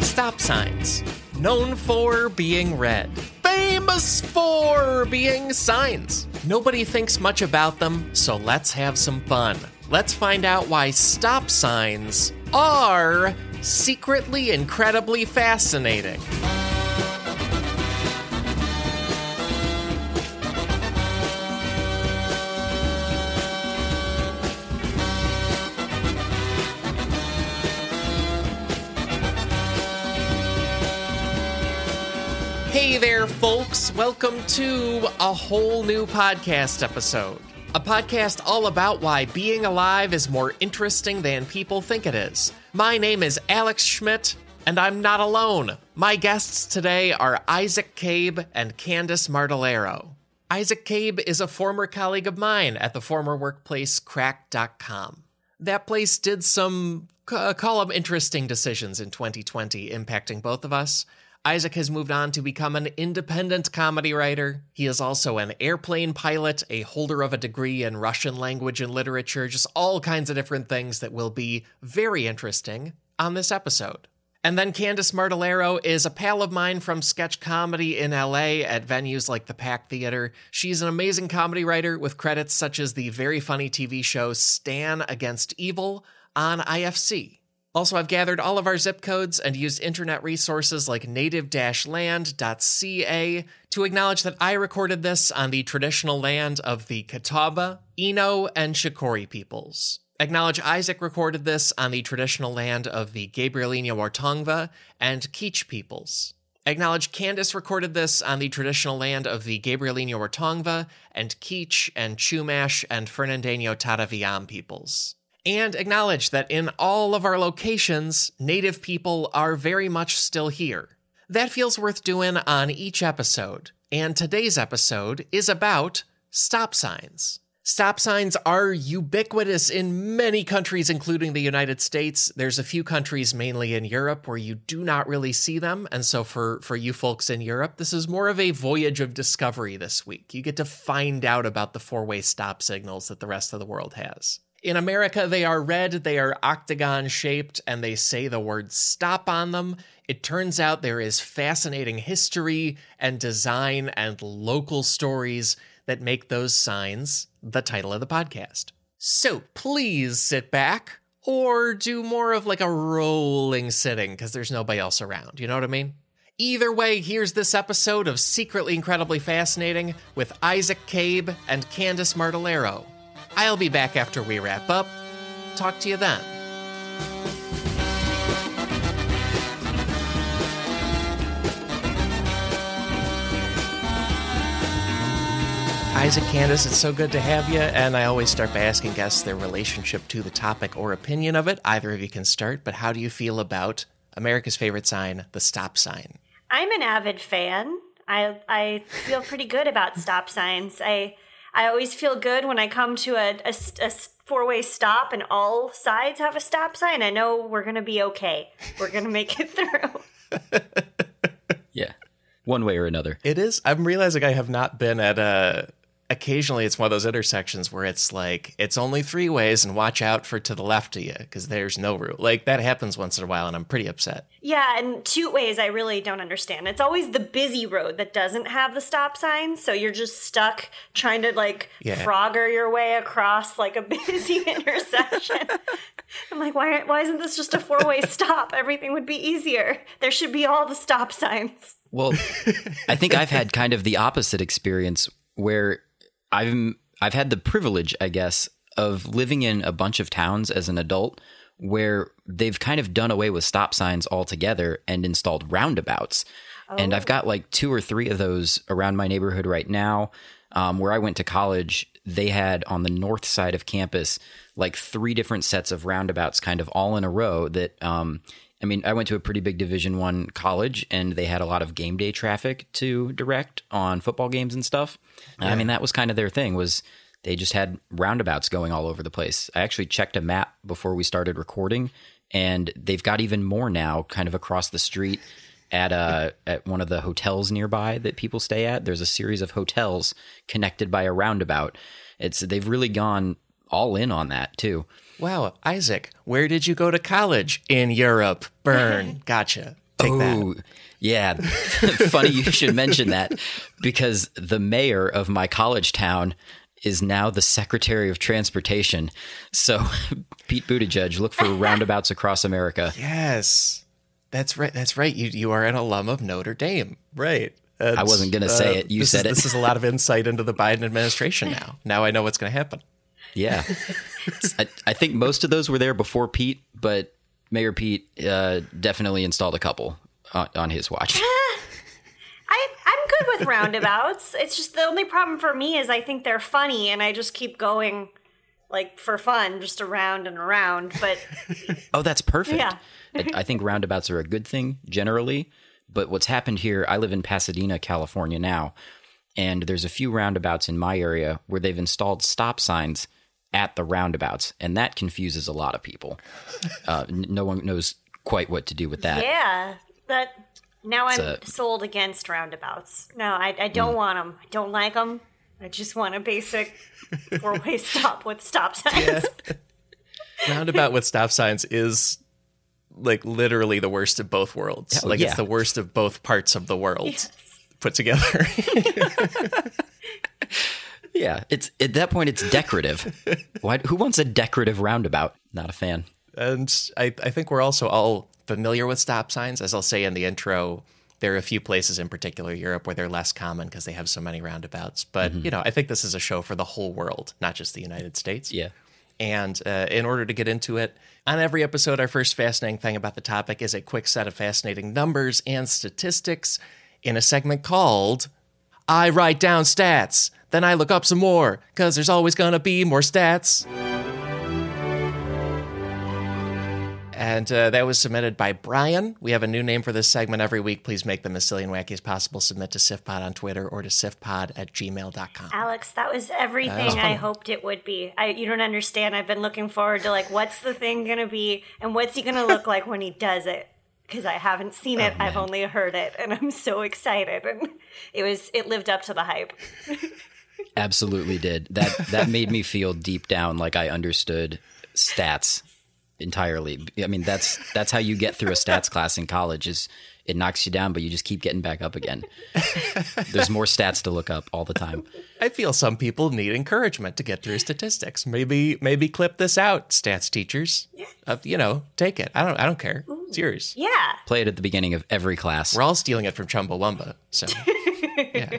Stop signs. Known for being red. Famous for being signs. Nobody thinks much about them, so let's have some fun. Let's find out why stop signs are secretly incredibly fascinating. Hey there, folks. Welcome to a whole new podcast episode. A podcast all about why being alive is more interesting than people think it is. My name is Alex Schmidt, and I'm not alone. My guests today are Isaac Cabe and Candace Martellaro. Isaac Cabe is a former colleague of mine at the former workplace Cracked.com. That place did some, call them interesting decisions in 2020, impacting both of us. Isaac has moved on to become an independent comedy writer. He is also an airplane pilot, a holder of a degree in Russian language and literature, just all kinds of different things that will be very interesting on this episode. And then Candace Martellaro is a pal of mine from sketch comedy in LA at venues like the Pack Theater. She's an amazing comedy writer with credits such as the very funny TV show Stan Against Evil on IFC. Also, I've gathered all of our zip codes and used internet resources like native-land.ca to acknowledge that I recorded this on the traditional land of the Catawba, Eno, and Shakori peoples. Acknowledge Isaac recorded this on the traditional land of the Gabrielino Ortongva and Kizh peoples. Acknowledge Candace recorded this on the traditional land of the Gabrielino Ortongva and Kizh and Chumash and Fernandino Taraviam peoples. And acknowledge that in all of our locations, Native people are very much still here. That feels worth doing on each episode, and today's episode is about stop signs. Stop signs are ubiquitous in many countries, including the United States. There's a few countries, mainly in Europe, where you do not really see them, and so for you folks in Europe, this is more of a voyage of discovery this week. You get to find out about the four-way stop signals that the rest of the world has. In America, they are red, they are octagon-shaped, and they say the word stop on them. It turns out there is fascinating history and design and local stories that make those signs the title of the podcast. So please sit back, or do more of like a rolling sitting, because there's nobody else around, you know what I mean? Either way, here's this episode of Secretly Incredibly Fascinating with Isaac Cabe and Candace Martellaro. I'll be back after we wrap up. Talk to you then. Isaac, Candace, it's so good to have you, and I always start by asking guests their relationship to the topic or opinion of it. Either of you can start, but how do you feel about America's favorite sign, the stop sign? I'm an avid fan. I feel pretty good about stop signs. I always feel good when I come to a four-way stop and all sides have a stop sign. I know we're going to be okay. We're going to make it through. Yeah, one way or another. It is. I'm realizing I have not been at occasionally it's one of those intersections where it's like, it's only three ways and watch out for to the left of you because there's no route. Like that happens once in a while and I'm pretty upset. Yeah, and two ways I really don't understand. It's always the busy road that doesn't have the stop signs, so you're just stuck trying to Frogger your way across like a busy intersection. I'm like, why isn't this just a four-way stop? Everything would be easier. There should be all the stop signs. Well, I think I've had kind of the opposite experience where I've had the privilege, I guess, of living in a bunch of towns as an adult where they've kind of done away with stop signs altogether and installed roundabouts. Oh. And I've got like 2 or 3 of those around my neighborhood right now. Where I went to college, they had on the north side of campus like 3 different sets of roundabouts kind of all in a row that I went to a pretty big Division I college, and they had a lot of game day traffic to direct on football games and stuff. Yeah. I mean, that was kind of their thing, was they just had roundabouts going all over the place. I actually checked a map before we started recording, and they've got even more now kind of across the street at one of the hotels nearby that people stay at. There's a series of hotels connected by a roundabout. They've really gone all in on that, too. Wow, Isaac, where did you go to college? In Europe. Burn. Gotcha. Take that. Yeah. Funny you should mention that, because the mayor of my college town is now the Secretary of Transportation. So, Pete Buttigieg, look for roundabouts across America. Yes. That's right. That's right. You are an alum of Notre Dame. Right. And, I wasn't going to say it. You said it. This is a lot of insight into the Biden administration now. Now I know what's going to happen. Yeah. I think most of those were there before Pete, but Mayor Pete definitely installed a couple on his watch. I'm good with roundabouts. It's just the only problem for me is I think they're funny, and I just keep going like for fun, just around and around. But oh, that's perfect. Yeah. I think roundabouts are a good thing generally. But what's happened here, I live in Pasadena, California now, and there's a few roundabouts in my area where they've installed stop signs at the roundabouts, and that confuses a lot of people. No one knows quite what to do with that. Yeah, now I'm sold against roundabouts. No, I don't want them. I don't like them. I just want a basic four-way stop with stop signs. Yeah. Roundabout with stop signs is like literally the worst of both worlds. It's the worst of both parts of the world put together. Yeah, it's at that point it's decorative. Who wants a decorative roundabout? Not a fan. And I think we're also all familiar with stop signs. As I'll say in the intro, there are a few places in particular Europe where they're less common because they have so many roundabouts. But, I think this is a show for the whole world, not just the United States. Yeah. And in order to get into it, on every episode, our first fascinating thing about the topic is a quick set of fascinating numbers and statistics in a segment called I Write Down Stats. Then I look up some more, because there's always going to be more stats. And that was submitted by Brian. We have a new name for this segment every week. Please make them as silly and wacky as possible. Submit to SIFPod on Twitter or to sifpod@gmail.com. Alex, that was everything I hoped it would be. You don't understand. I've been looking forward to, what's the thing going to be, and what's he going to look like when he does it? Because I haven't seen it. I've only heard it, and I'm so excited. And it lived up to the hype. Absolutely did. That made me feel deep down like I understood stats entirely. I mean, that's how you get through a stats class in college. Is it knocks you down, but you just keep getting back up again. There's more stats to look up all the time. I feel some people need encouragement to get through statistics. Maybe clip this out, stats teachers. Take it. I don't care. It's yours. Yeah. Play it at the beginning of every class. We're all stealing it from Chumbawamba. So yeah.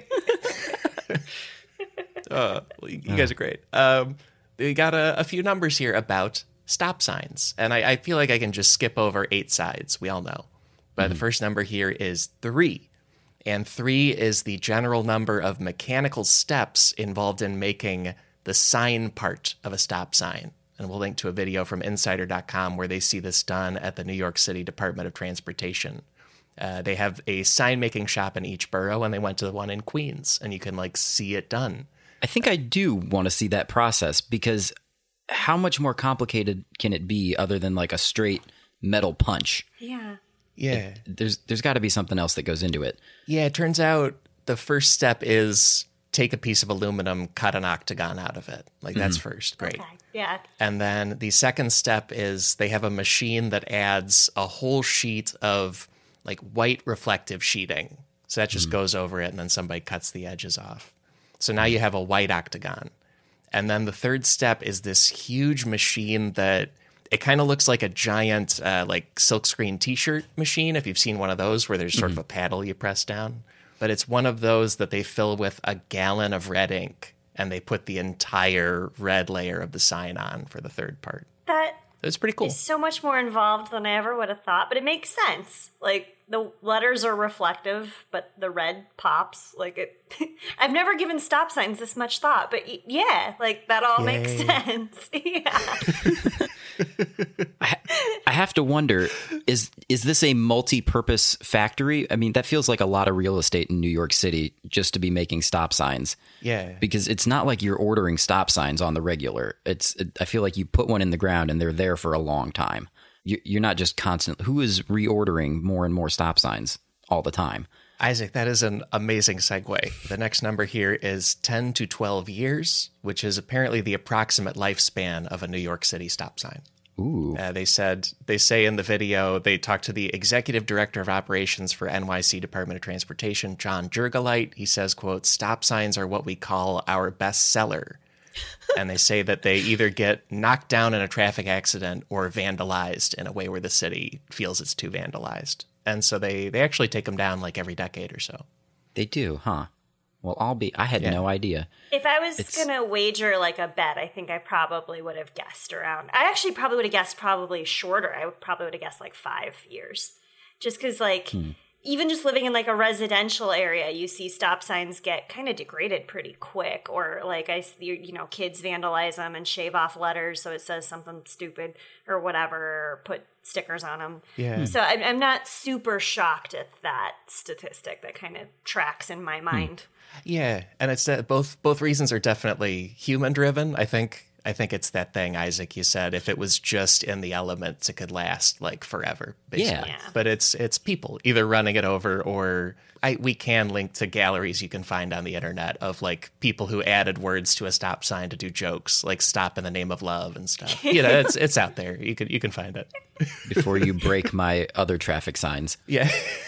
You guys are great. We got a few numbers here about stop signs, and I feel like I can just skip over 8 sides. We all know. But the first number here is 3. And 3 is the general number of mechanical steps involved in making the sign part of a stop sign. And we'll link to a video from Insider.com where they see this done at the New York City Department of Transportation. They have a sign-making shop in each borough, and they went to the one in Queens, and you can, see it done. I think I do want to see that process, because how much more complicated can it be other than a straight metal punch? Yeah. Yeah. There's got to be something else that goes into it. Yeah, it turns out the first step is take a piece of aluminum, cut an octagon out of it. That's first. Great. Okay. Yeah. And then the second step is they have a machine that adds a whole sheet of white reflective sheeting. So that just goes over it, and then somebody cuts the edges off. So now you have a white octagon. And then the third step is this huge machine that it kind of looks like a giant silkscreen t-shirt machine, if you've seen one of those where there's sort of a paddle you press down. But it's one of those that they fill with a gallon of red ink, and they put the entire red layer of the sign on for the third part. It's pretty cool. It's so much more involved than I ever would have thought, but it makes sense. The letters are reflective, but the red pops. I've never given stop signs this much thought, but yeah, that all makes sense. Yeah. I have to wonder, is this a multi-purpose factory? I mean, that feels like a lot of real estate in New York City just to be making stop signs. Yeah. Because it's not like you're ordering stop signs on the regular. I feel like you put one in the ground and they're there for a long time. You're not just constant. Who is reordering more and more stop signs all the time? Isaac, that is an amazing segue. The next number here is 10 to 12 years, which is apparently the approximate lifespan of a New York City stop sign. Ooh. They say in the video, they talked to the executive director of operations for NYC Department of Transportation, John Jurgalite. He says, quote, "Stop signs are what we call our best seller." And they say that they either get knocked down in a traffic accident or vandalized in a way where the city feels it's too vandalized. And so they actually take them down like every decade or so. They do, huh? Well, I had no idea. If I was going to wager like a bet, I think I probably would have guessed around. I actually probably would have guessed probably shorter. I probably would have guessed like 5 years. Just because like even just living in like a residential area, you see stop signs get kind of degraded pretty quick. Or like kids vandalize them and shave off letters so it says something stupid or whatever, or put stickers on them. Yeah. So I'm not super shocked at that statistic. That kind of tracks in my mind. Yeah, and it's that both reasons are definitely human driven. I think it's that thing, Isaac, you said, if it was just in the elements, it could last like forever, basically. Yeah. But it's people either running it over, or we can link to galleries you can find on the internet of like people who added words to a stop sign to do jokes, like "stop in the name of love" and stuff. It's out there. You can find it. Before you break my other traffic signs. Yeah.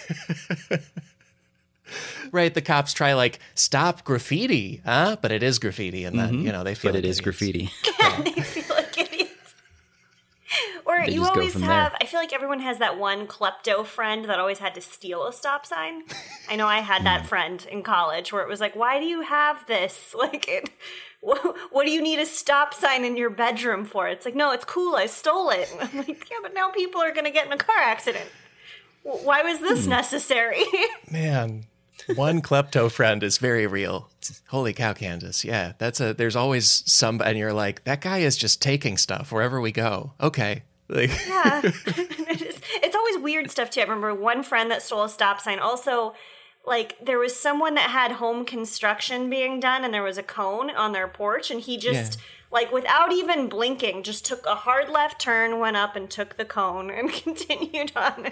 Right, the cops try like stop graffiti, huh? But it is graffiti, and then they feel. But like it is graffiti. They feel like idiots. Or They you just go always from have. there. I feel like everyone has that one klepto friend that always had to steal a stop sign. I know I had that friend in college where it was like, "Why do you have this? Like, what do you need a stop sign in your bedroom for?" It's like, "No, it's cool. I stole it." And I'm like, "Yeah, but now people are going to get in a car accident. Why was this necessary?" Man. One klepto friend is very real. Holy cow, Candace. Yeah, there's always some, and you're like, that guy is just taking stuff wherever we go. Okay. Like, Yeah. It's always weird stuff too. I remember one friend that stole a stop sign. Also, like there was someone that had home construction being done and there was a cone on their porch and he just like without even blinking just took a hard left turn, went up and took the cone and continued on.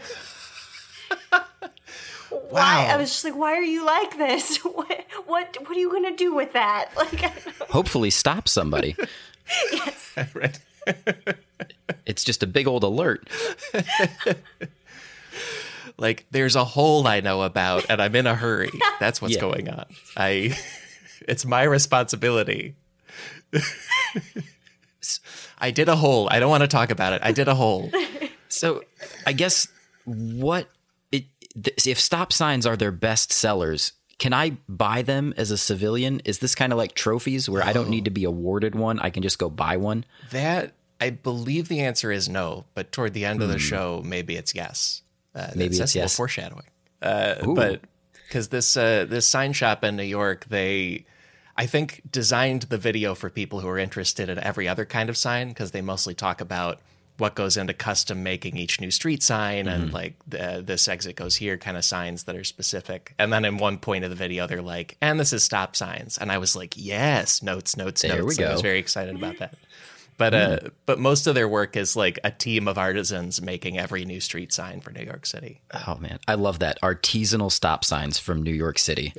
Why? I was just like, why are you like this? What are you going to do with that? Like, I don't know. Hopefully stop somebody. Yes. right. It's just a big old alert. Like, there's a hole I know about, and I'm in a hurry. That's what's going on. It's my responsibility. I did a hole. I don't want to talk about it. I did a hole. So I guess if stop signs are their best sellers, can I buy them as a civilian? Is this kind of like trophies where I don't need to be awarded one? I can just go buy one? That, I believe the answer is no, but toward the end of the show, maybe it's yes. Maybe it's yes. Foreshadowing. But because this sign shop in New York, they, I think, designed the video for people who are interested in every other kind of sign, because they mostly talk about what goes into custom making each new street sign and like this exit goes here kind of signs that are specific. And then in one point of the video, they're like, and this is stop signs. And I was like, yes, notes. There We go. I was very excited about that. But most of their work is like a team of artisans making every new street sign for New York City. Oh, man. I love that. Artisanal stop signs from New York City.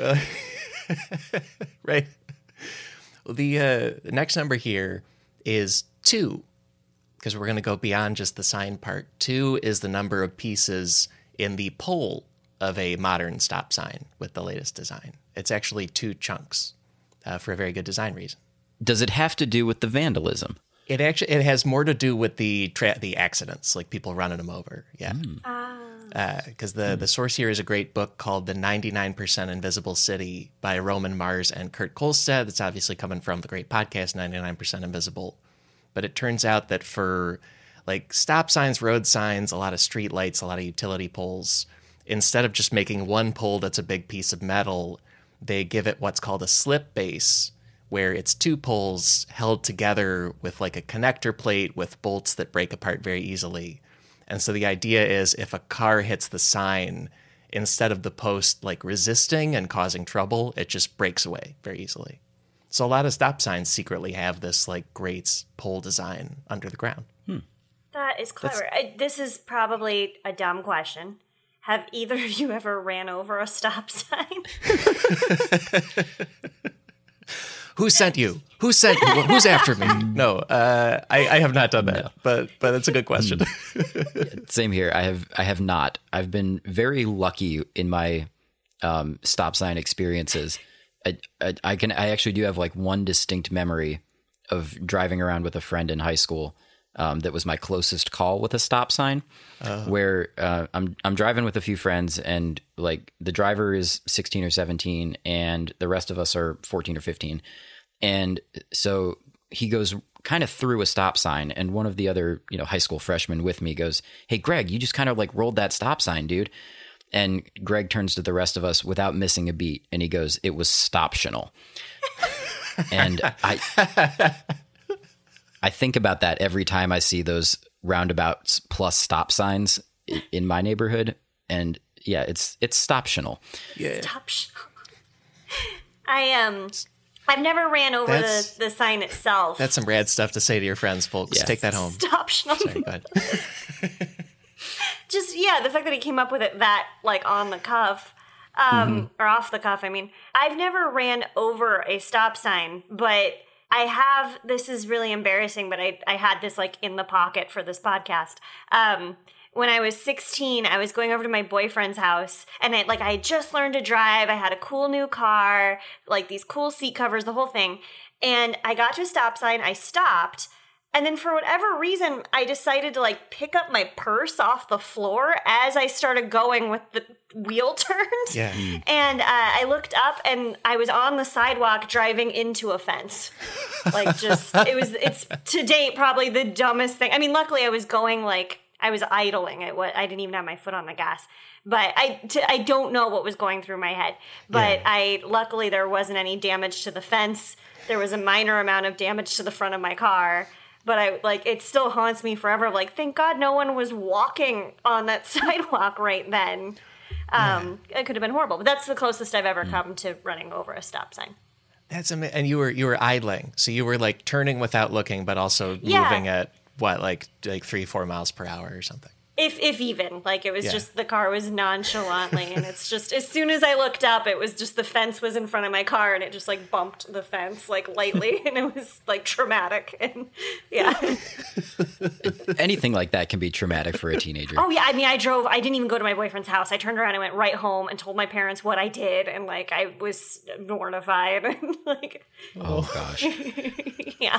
Right. Well, the next number here is 2, because we're going to go beyond just the sign part. 2 is the number of pieces in the pole of a modern stop sign with the latest design. It's actually 2 chunks for a very good design reason. Does it have to do with the vandalism? It has more to do with the accidents, like people running them over. Yeah. Because the source here is a great book called The 99% Invisible City by Roman Mars and Kurt Kolstad. That's obviously coming from the great podcast 99% Invisible. But it turns out that for like stop signs, road signs, a lot of street lights, a lot of utility poles, instead of just making one pole that's a big piece of metal, they give it what's called a slip base, where it's 2 poles held together with like a connector plate with bolts that break apart very easily. And so the idea is if a car hits the sign, instead of the post like resisting and causing trouble, it just breaks away very easily. So a lot of stop signs secretly have this like great pole design under the ground. That is clever. This is probably a dumb question. Have either of you ever ran over a stop sign? who sent you? Who's after me? No, I have not done that, but it's a good question. Same here. I have not. I've been very lucky in my stop sign experiences. I actually do have like one distinct memory of driving around with a friend in high school. That was my closest call with a stop sign, where I'm driving with a few friends, and like the driver is 16 or 17, and the rest of us are 14 or 15, and so he goes kind of through a stop sign, and one of the other high school freshmen with me goes, "Hey, Greg, you just kind of like rolled that stop sign, dude." And Greg turns to the rest of us without missing a beat, and he goes, "It was stoptional," and I think about that every time I see those roundabouts plus stop signs in my neighborhood. And yeah, it's stoptional. Yeah. Stoptional. I've never ran over the sign itself. That's some rad stuff to say to your friends, folks. Yeah. Take that home. Stoptional. Sorry, go ahead. Just, the fact that he came up with it that, like, on the cuff, or off the cuff, I mean. I've never ran over a stop sign, but this is really embarrassing, but I had this like in the pocket for this podcast. When I was 16, I was going over to my boyfriend's house, and I had just learned to drive. I had a cool new car, like these cool seat covers, the whole thing. And I got to a stop sign, I stopped, and then for whatever reason, I decided to like pick up my purse off the floor as I started going with the wheel turned. Yeah. And I looked up, and I was on the sidewalk driving into a fence. Like, it's to date probably the dumbest thing. I mean, luckily I was going I was idling. I didn't even have my foot on the gas. But I don't know what was going through my head. But luckily there wasn't any damage to the fence. There was a minor amount of damage to the front of my car. But it still haunts me forever. Like, thank God no one was walking on that sidewalk right then. It could have been horrible, but that's the closest I've ever come to running over a stop sign. That's amazing. And you were idling, so you were like turning without looking, but also moving at what, like 3-4 miles per hour or something. If even, like, it was just, the car was nonchalantly, and it's just, as soon as I looked up, it was just, the fence was in front of my car, and it just, like, bumped the fence, like, lightly, and it was, like, traumatic, and, yeah. Anything like that can be traumatic for a teenager. Oh, yeah, I mean, I didn't even go to my boyfriend's house. I turned around and went right home and told my parents what I did, and, like, I was mortified, and, like... Oh, gosh. Yeah.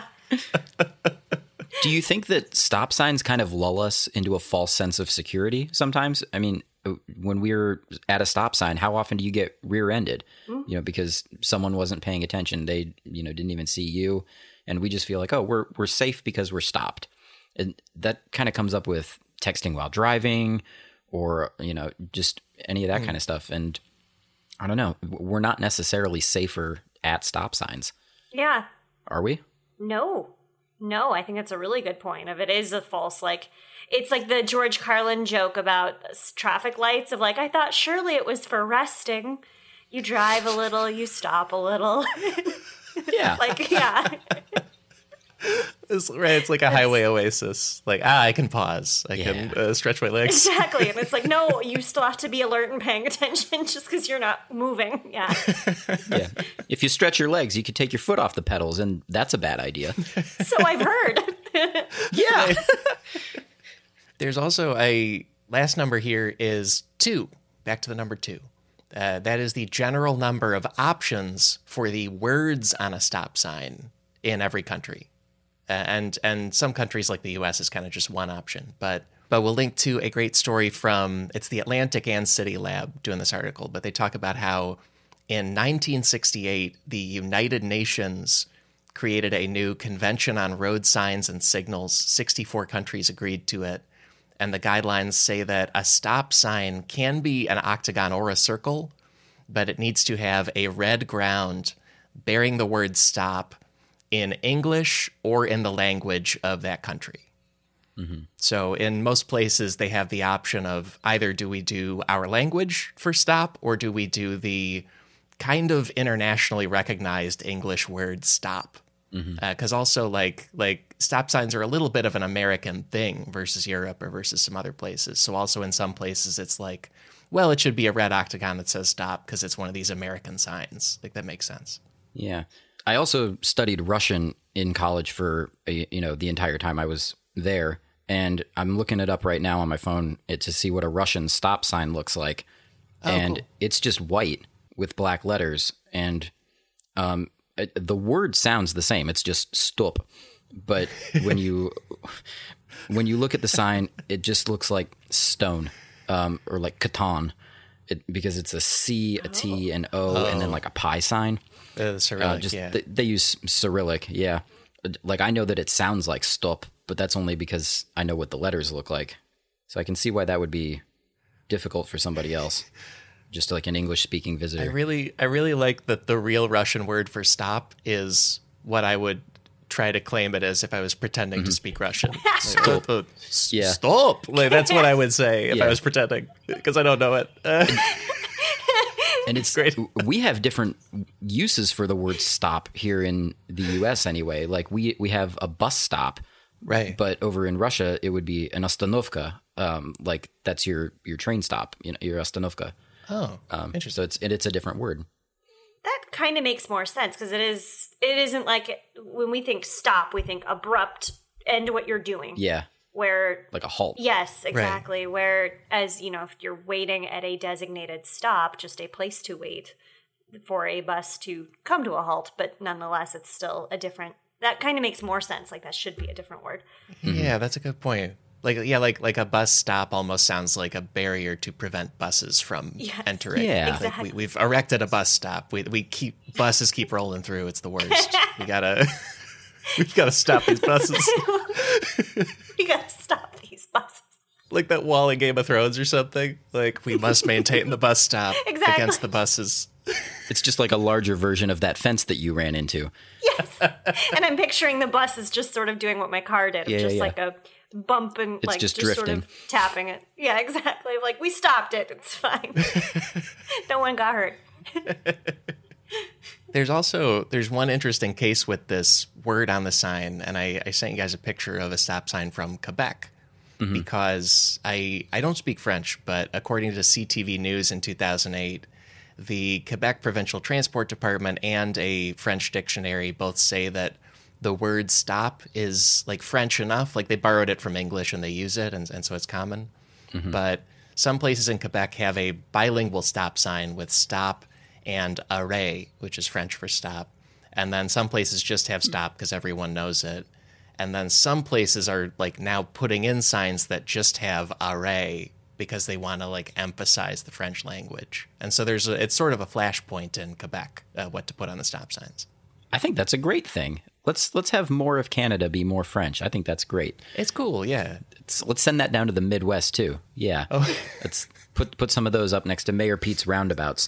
Do you think that stop signs kind of lull us into a false sense of security sometimes? I mean, when we're at a stop sign, how often do you get rear-ended? Mm-hmm. Because someone wasn't paying attention. They, didn't even see you. And we just feel like, oh, we're safe because we're stopped. And that kind of comes up with texting while driving or, just any of that kind of stuff. And I don't know, we're not necessarily safer at stop signs. Yeah. Are we? No, I think that's a really good point. If it is a false, it's like the George Carlin joke about traffic lights of I thought surely it was for resting. You drive a little, you stop a little. Yeah. Yeah. It's like a highway oasis. I can pause. I can stretch my legs. Exactly. And it's no, you still have to be alert and paying attention just because you're not moving. Yeah. Yeah. If you stretch your legs, you could take your foot off the pedals, and that's a bad idea. So I've heard. Yeah. There's also a last number here is 2. Back to the number 2. That is the general number of options for the words on a stop sign in every country. And some countries like the U.S. is kind of just one option. But we'll link to a great story from, it's the Atlantic and City Lab doing this article, but they talk about how in 1968, the United Nations created a new Convention on Road Signs and Signals. 64 countries agreed to it. And the guidelines say that a stop sign can be an octagon or a circle, but it needs to have a red ground bearing the word stop in English or in the language of that country. Mm-hmm. So in most places, they have the option of either do we do our language for stop or do we do the kind of internationally recognized English word stop. Because also like stop signs are a little bit of an American thing versus Europe or versus some other places. So also in some places it's well, it should be a red octagon that says stop because it's one of these American signs. That makes sense. Yeah. I also studied Russian in college for the entire time I was there, and I'm looking it up right now on my phone to see what a Russian stop sign looks like, and cool. It's just white with black letters, and the word sounds the same. It's just stop, but when you look at the sign, it just looks like stone, or like Catan, because it's a C, a T, an O, and then like a pi sign. The Cyrillic, they use Cyrillic, yeah. Like I know that it sounds like stop, but that's only because I know what the letters look like. So I can see why that would be difficult for somebody else, just like an English-speaking visitor. I really like that the real Russian word for stop is what I would try to claim it as if I was pretending to speak Russian. Stop. Stop. Like that's what I would say if I was pretending, because I don't know it. And it's great. We have different uses for the word stop here in the U.S. anyway. Like we have a bus stop, right? But over in Russia, it would be an ostanovka. Like that's your train stop, your ostanovka. Oh, interesting. So it's a different word. That kind of makes more sense because it isn't like when we think stop, we think abrupt end what you're doing. Yeah. Where like a halt. Yes, exactly. Right. Whereas, if you're waiting at a designated stop, just a place to wait for a bus to come to a halt, but nonetheless, it's still that kind of makes more sense. Like that should be a different word. Yeah, that's a good point. Like a bus stop almost sounds like a barrier to prevent buses from entering. Yeah, exactly. Like we've erected a bus stop. Buses keep rolling through. It's the worst. We've gotta stop these buses. We gotta stop these buses. Like that wall in Game of Thrones or something. Like we must maintain the bus stop against the buses. It's just like a larger version of that fence that you ran into. Yes. And I'm picturing the bus is just sort of doing what my car did. Like a bump and it's like just drifting. Sort of tapping it. Yeah, exactly. Like we stopped it. It's fine. No one got hurt. There's one interesting case with this word on the sign, and I sent you guys a picture of a stop sign from Quebec because I don't speak French, but according to CTV News in 2008, the Quebec Provincial Transport Department and a French dictionary both say that the word stop is like French enough, like they borrowed it from English and they use it, and so it's common. But some places in Quebec have a bilingual stop sign with stop and arrêt, which is French for stop. And then some places just have stop because everyone knows it. And then some places are like now putting in signs that just have arrêt because they want to like emphasize the French language. And so it's sort of a flashpoint in Quebec, what to put on the stop signs. I think that's a great thing. Let's have more of Canada be more French. I think that's great. It's cool, yeah. Let's send that down to the Midwest too. Yeah. Oh. Let's put some of those up next to Mayor Pete's roundabouts.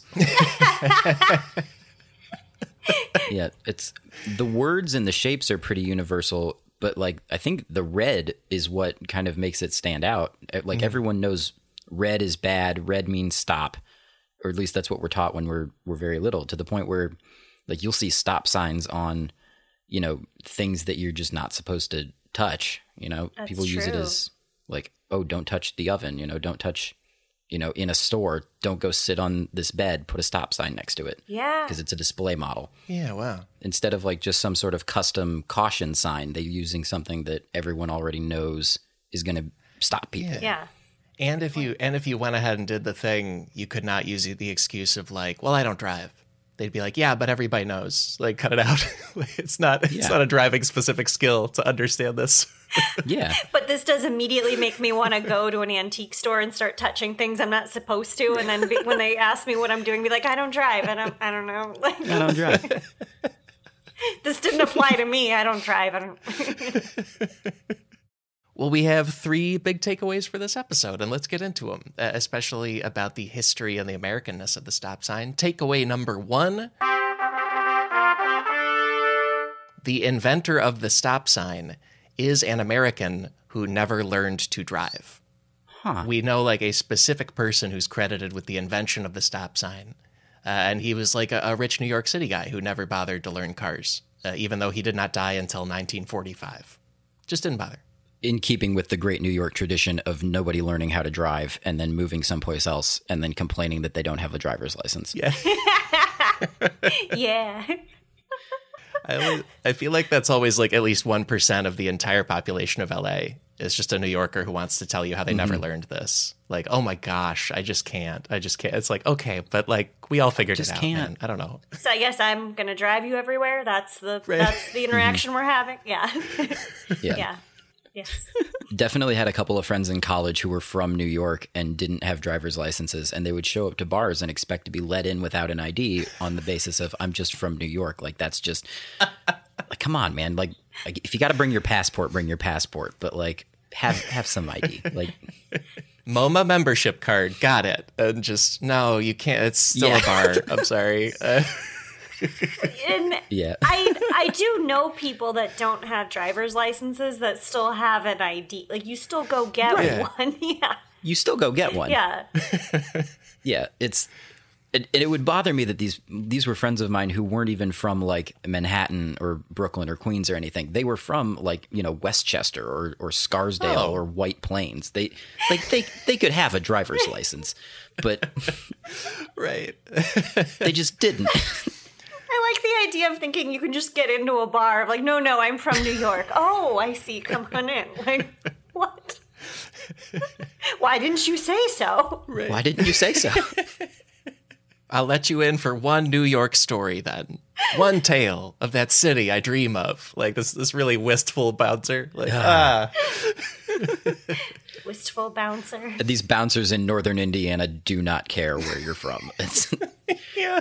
Yeah, it's the words and the shapes are pretty universal, but like I think the red is what kind of makes it stand out. Like everyone knows red is bad, red means stop, or at least that's what we're taught when we're very little, to the point where like you'll see stop signs on, things that you're just not supposed to touch. That's people use it as like, oh, don't touch the oven, don't touch, in a store, don't go sit on this bed, put a stop sign next to it. Yeah. Because it's a display model. Yeah, wow. Instead of like just some sort of custom caution sign, they're using something that everyone already knows is going to stop people. Yeah. And if you went ahead and did the thing, you could not use the excuse of like, well, I don't drive. They'd be like, yeah, but everybody knows. Like, cut it out. It's not a driving specific skill to understand this. Yeah. But this does immediately make me want to go to an antique store and start touching things I'm not supposed to. And then when they ask me what I'm doing, be like, I don't drive. I don't know. Like, I don't drive. This didn't apply to me. I don't drive. Well, we have 3 big takeaways for this episode, and let's get into them, especially about the history and the Americanness of the stop sign. Takeaway number 1, the inventor of the stop sign is an American who never learned to drive. Huh. We know like a specific person who's credited with the invention of the stop sign, and he was like a rich New York City guy who never bothered to learn cars, even though he did not die until 1945. Just didn't bother. In keeping with the great New York tradition of nobody learning how to drive and then moving someplace else and then complaining that they don't have a driver's license. Yeah. Yeah. I feel like that's always like at least 1% of the entire population of LA is just a New Yorker who wants to tell you how they never learned this. Like, oh my gosh, I just can't. It's like, okay, but like we all figured it out, man. I don't know. So I guess I'm going to drive you everywhere. That's the interaction we're having. Yeah. Yeah. Yes. Definitely had a couple of friends in college who were from New York and didn't have driver's licenses, and they would show up to bars and expect to be let in without an ID on the basis of I'm just from New York. Like, that's just like, come on, man. Like if you got to bring your passport, bring your passport, but like have some ID. Like MoMA membership card, got it. And just no, you can't. It's still a bar. I'm sorry. And yeah. I do know people that don't have driver's licenses that still have an ID. Like, you still go get one. Yeah. You still go get one. Yeah. Yeah. It would bother me that these were friends of mine who weren't even from like Manhattan or Brooklyn or Queens or anything. They were from like, Westchester or Scarsdale or White Plains. They could have a driver's license, but right. They just didn't. I like the idea of thinking you can just get into a bar. Like, no, I'm from New York. Oh, I see. Come on in. Like, what? Why didn't you say so? Right. Why didn't you say so? I'll let you in for one New York story then. One tale of that city I dream of. Like this really wistful bouncer. Like, Wistful bouncer. These bouncers in northern Indiana do not care where you're from. Yeah.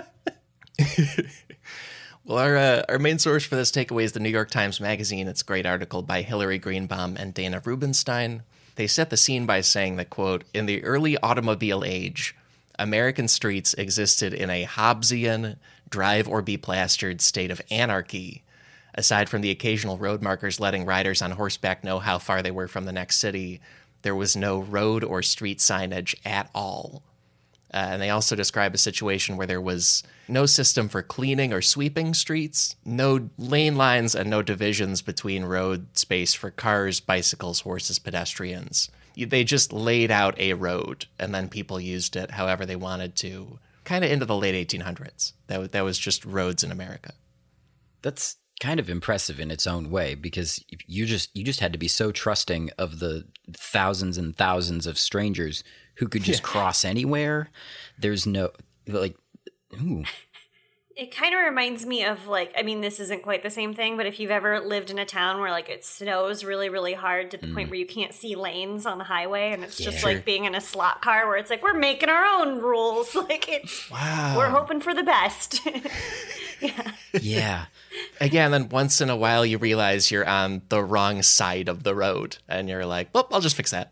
Well, our main source for this takeaway is the New York Times Magazine. It's a great article by Hillary Greenbaum and Dana Rubenstein. They set the scene by saying that, quote, in the early automobile age, American streets existed in a Hobbesian, drive or be plastered state of anarchy. Aside from the occasional road markers letting riders on horseback know how far they were from the next city, there was no road or street signage at all. And they also describe a situation where there was no system for cleaning or sweeping streets, no lane lines, and no divisions between road space for cars, bicycles, horses, pedestrians. They just laid out a road, and then people used it however they wanted to, kind of into the late 1800s. That was just roads in America. That's kind of impressive in its own way, because you just had to be so trusting of the thousands and thousands of strangers who could just cross anywhere. There's no, like, ooh. It kind of reminds me of, like, I mean, this isn't quite the same thing, but if you've ever lived in a town where, like, it snows really, really hard to the point where you can't see lanes on the highway, and it's just like being in a slot car where it's like, we're making our own rules. Like, it's, we're hoping for the best. Yeah. Again, then once in a while you realize you're on the wrong side of the road, and you're like, well, I'll just fix that.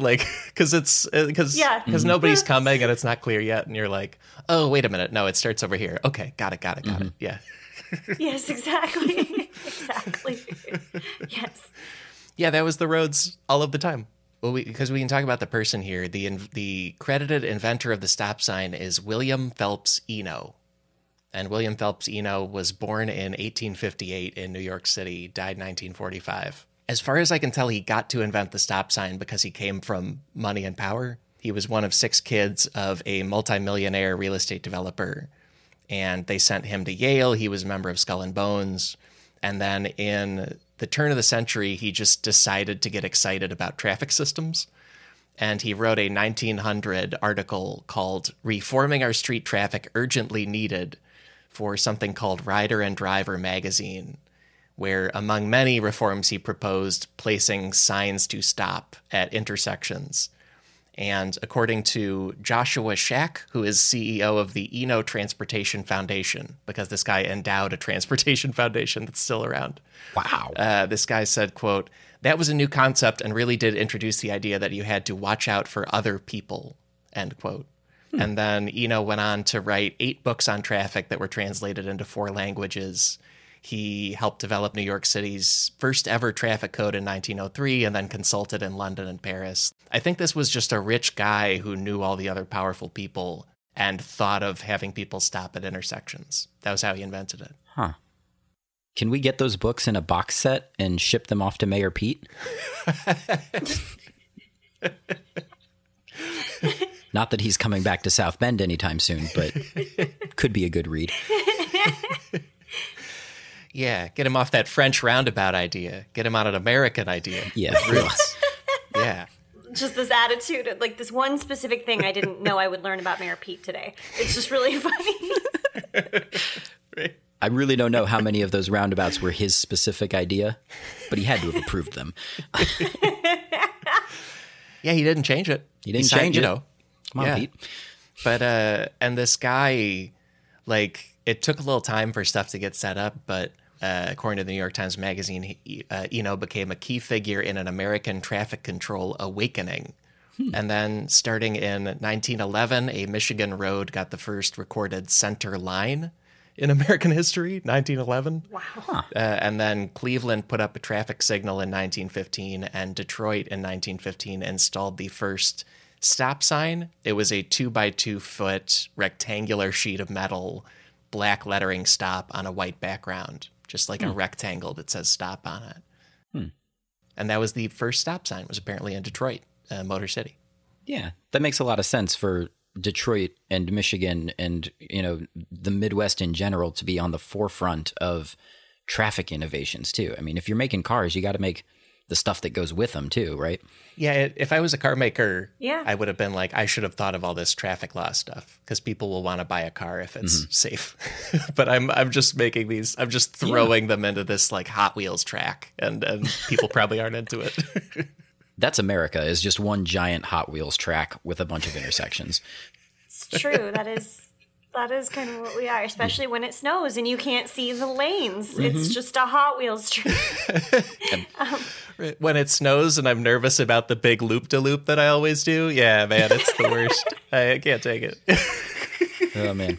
Because nobody's coming and it's not clear yet. And you're like, oh, wait a minute. No, it starts over here. Okay. Got it. Yeah. Yes, exactly. Exactly. Yes. Yeah, that was the roads all of the time. Well, because we can talk about the person here. The credited inventor of the stop sign is William Phelps Eno. And William Phelps Eno was born in 1858 in New York City, died 1945. As far as I can tell, he got to invent the stop sign because he came from money and power. He was one of 6 kids of a multimillionaire real estate developer, and they sent him to Yale. He was a member of Skull and Bones. And then in the turn of the century, he just decided to get excited about traffic systems. And he wrote a 1900 article called Reforming Our Street Traffic Urgently Needed for something called Rider and Driver magazine, where among many reforms he proposed placing signs to stop at intersections. And according to Joshua Schack, who is CEO of the Eno Transportation Foundation, because this guy endowed a transportation foundation that's still around. Wow. This guy said, quote, that was a new concept and really did introduce the idea that you had to watch out for other people, end quote. And then Eno went on to write 8 books on traffic that were translated into 4 languages. He helped develop New York City's first ever traffic code in 1903 and then consulted in London and Paris. I think this was just a rich guy who knew all the other powerful people and thought of having people stop at intersections. That was how he invented it. Huh. Can we get those books in a box set and ship them off to Mayor Pete? Not that he's coming back to South Bend anytime soon, but could be a good read. Yeah, get him off that French roundabout idea. Get him on an American idea. Yeah. Roots. Yeah. Just this attitude, like this one specific thing I didn't know I would learn about Mayor Pete today. It's just really funny. Right. I really don't know how many of those roundabouts were his specific idea, but he had to have approved them. Yeah, he didn't change it. He didn't change it. You know. Come on, Pete. But, and this guy, like, it took a little time for stuff to get set up, but according to the New York Times Magazine, Eno became a key figure in an American traffic control awakening. And then starting in 1911, a Michigan road got the first recorded center line in American history, 1911. Wow. Huh. And then Cleveland put up a traffic signal in 1915, and Detroit in 1915 installed the first stop sign. It was a 2x2 foot rectangular sheet of metal, black lettering stop on a white background, just like a rectangle that says stop on it. And that was the first stop sign, was apparently in Detroit, Motor City. Yeah, that makes a lot of sense for Detroit and Michigan and, you know, the Midwest in general to be on the forefront of traffic innovations too. I mean, if you're making cars, you got to make the stuff that goes with them too, right? Yeah, if I was a car maker, Yeah. I would have been like, I should have thought of all this traffic law stuff, because people will want to buy a car if it's safe. But I'm just making these, I'm just throwing them into this like Hot Wheels track, and people probably aren't into it. That's America, is just one giant Hot Wheels track with a bunch of intersections. It's true. That is kind of what we are, especially when it snows and you can't see the lanes. It's just a Hot Wheels track. When it snows and I'm nervous about the big loop-de-loop that I always do, yeah, man, it's the worst. I can't take it. Oh, man.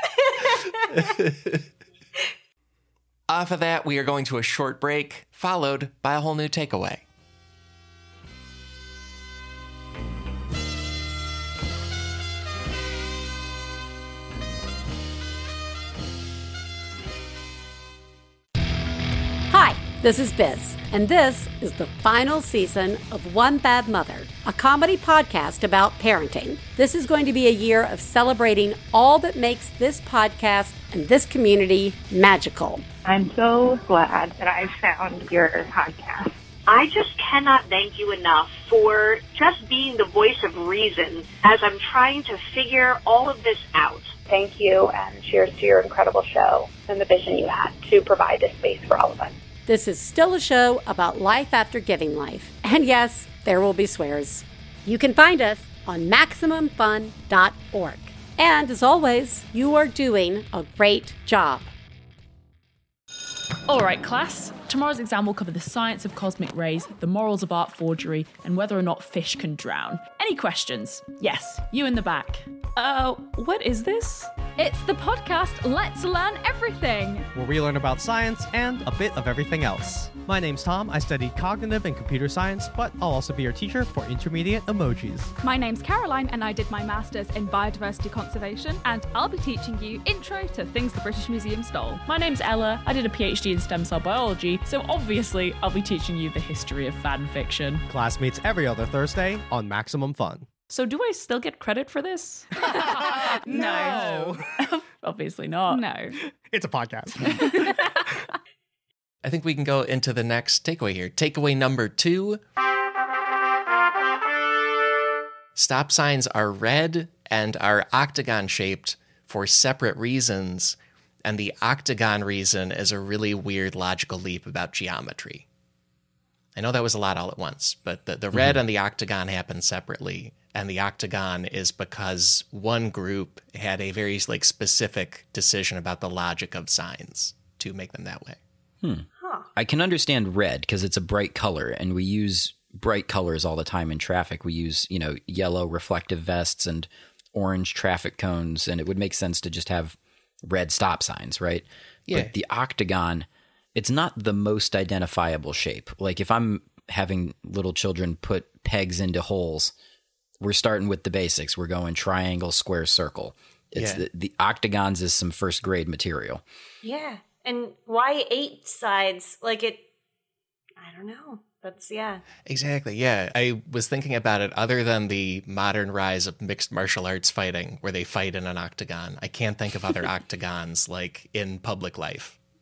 Off of that, we are going to a short break, followed by a whole new takeaway. Hi, this is Biz, and this is the final season of One Bad Mother, a comedy podcast about parenting. This is going to be a year of celebrating all that makes this podcast and this community magical. I'm so glad that I found your podcast. I just cannot thank you enough for just being the voice of reason as I'm trying to figure all of this out. Thank you, and cheers to your incredible show and the vision you had to provide this space for all of us. This is still a show about life after giving life. And yes, there will be swears. You can find us on MaximumFun.org. And as always, you are doing a great job. All right, class. Tomorrow's exam will cover the science of cosmic rays, the morals of art forgery, and whether or not fish can drown. Any questions? Yes, you in the back. What is this? It's the podcast Let's Learn Everything, where we learn about science and a bit of everything else. My name's Tom. I study cognitive and computer science, but I'll also be your teacher for intermediate emojis. My name's Caroline, and I did my master's in biodiversity conservation, and I'll be teaching you intro to things the British Museum stole. My name's Ella. I did a PhD in stem cell biology, so obviously I'll be teaching you the history of fan fiction. Class meets every other Thursday on Maximum Fun. So do I still get credit for this? No. Obviously not. No. It's a podcast. I think we can go into the next takeaway here. Takeaway number 2. Stop signs are red and are octagon-shaped for separate reasons, and the octagon reason is a really weird logical leap about geometry. I know that was a lot all at once, but the red and the octagon happen separately, and the octagon is because one group had a very specific decision about the logic of signs to make them that way. I can understand red because it's a bright color, and we use bright colors all the time in traffic. We use, yellow reflective vests and orange traffic cones, and it would make sense to just have red stop signs, right? Yeah. But the octagon, it's not the most identifiable shape. Like if I'm having little children put pegs into holes, we're starting with the basics. We're going triangle, square, circle. It's the octagons is some first grade material. Yeah. And why 8 sides? I don't know. That's, Exactly, yeah. I was thinking about it, other than the modern rise of mixed martial arts fighting, where they fight in an octagon. I can't think of other octagons, in public life.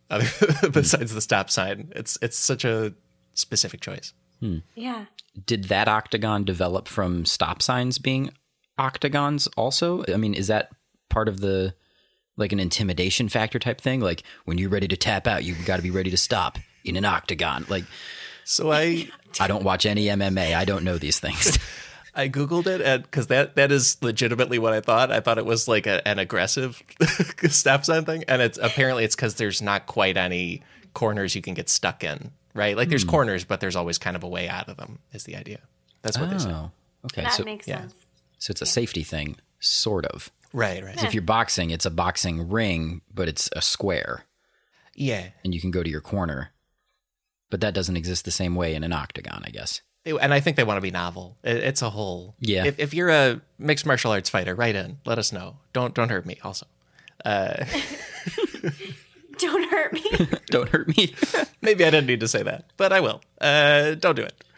besides the stop sign. It's such a specific choice. Yeah. Did that octagon develop from stop signs being octagons also? I mean, is that part of the, like, an intimidation factor type thing? Like, when you're ready to tap out, you got to be ready to stop in an octagon. Like, so I don't watch any MMA. I don't know these things. I Googled it, and because that is legitimately what I thought. I thought it was like an aggressive stop sign thing, and it's because there's not quite any corners you can get stuck in, right? Like there's corners, but there's always kind of a way out of them. Is the idea? That's what they say. Okay, That makes sense. So it's a safety thing, sort of. Right. So if you're boxing, it's a boxing ring, but it's a square. Yeah, and you can go to your corner, but that doesn't exist the same way in an octagon, I guess. And I think they want to be novel. It's a whole. Yeah. If you're a mixed martial arts fighter, write in. Let us know. Don't hurt me. Also. Don't hurt me. Don't hurt me. Maybe I didn't need to say that, but I will. Don't do it.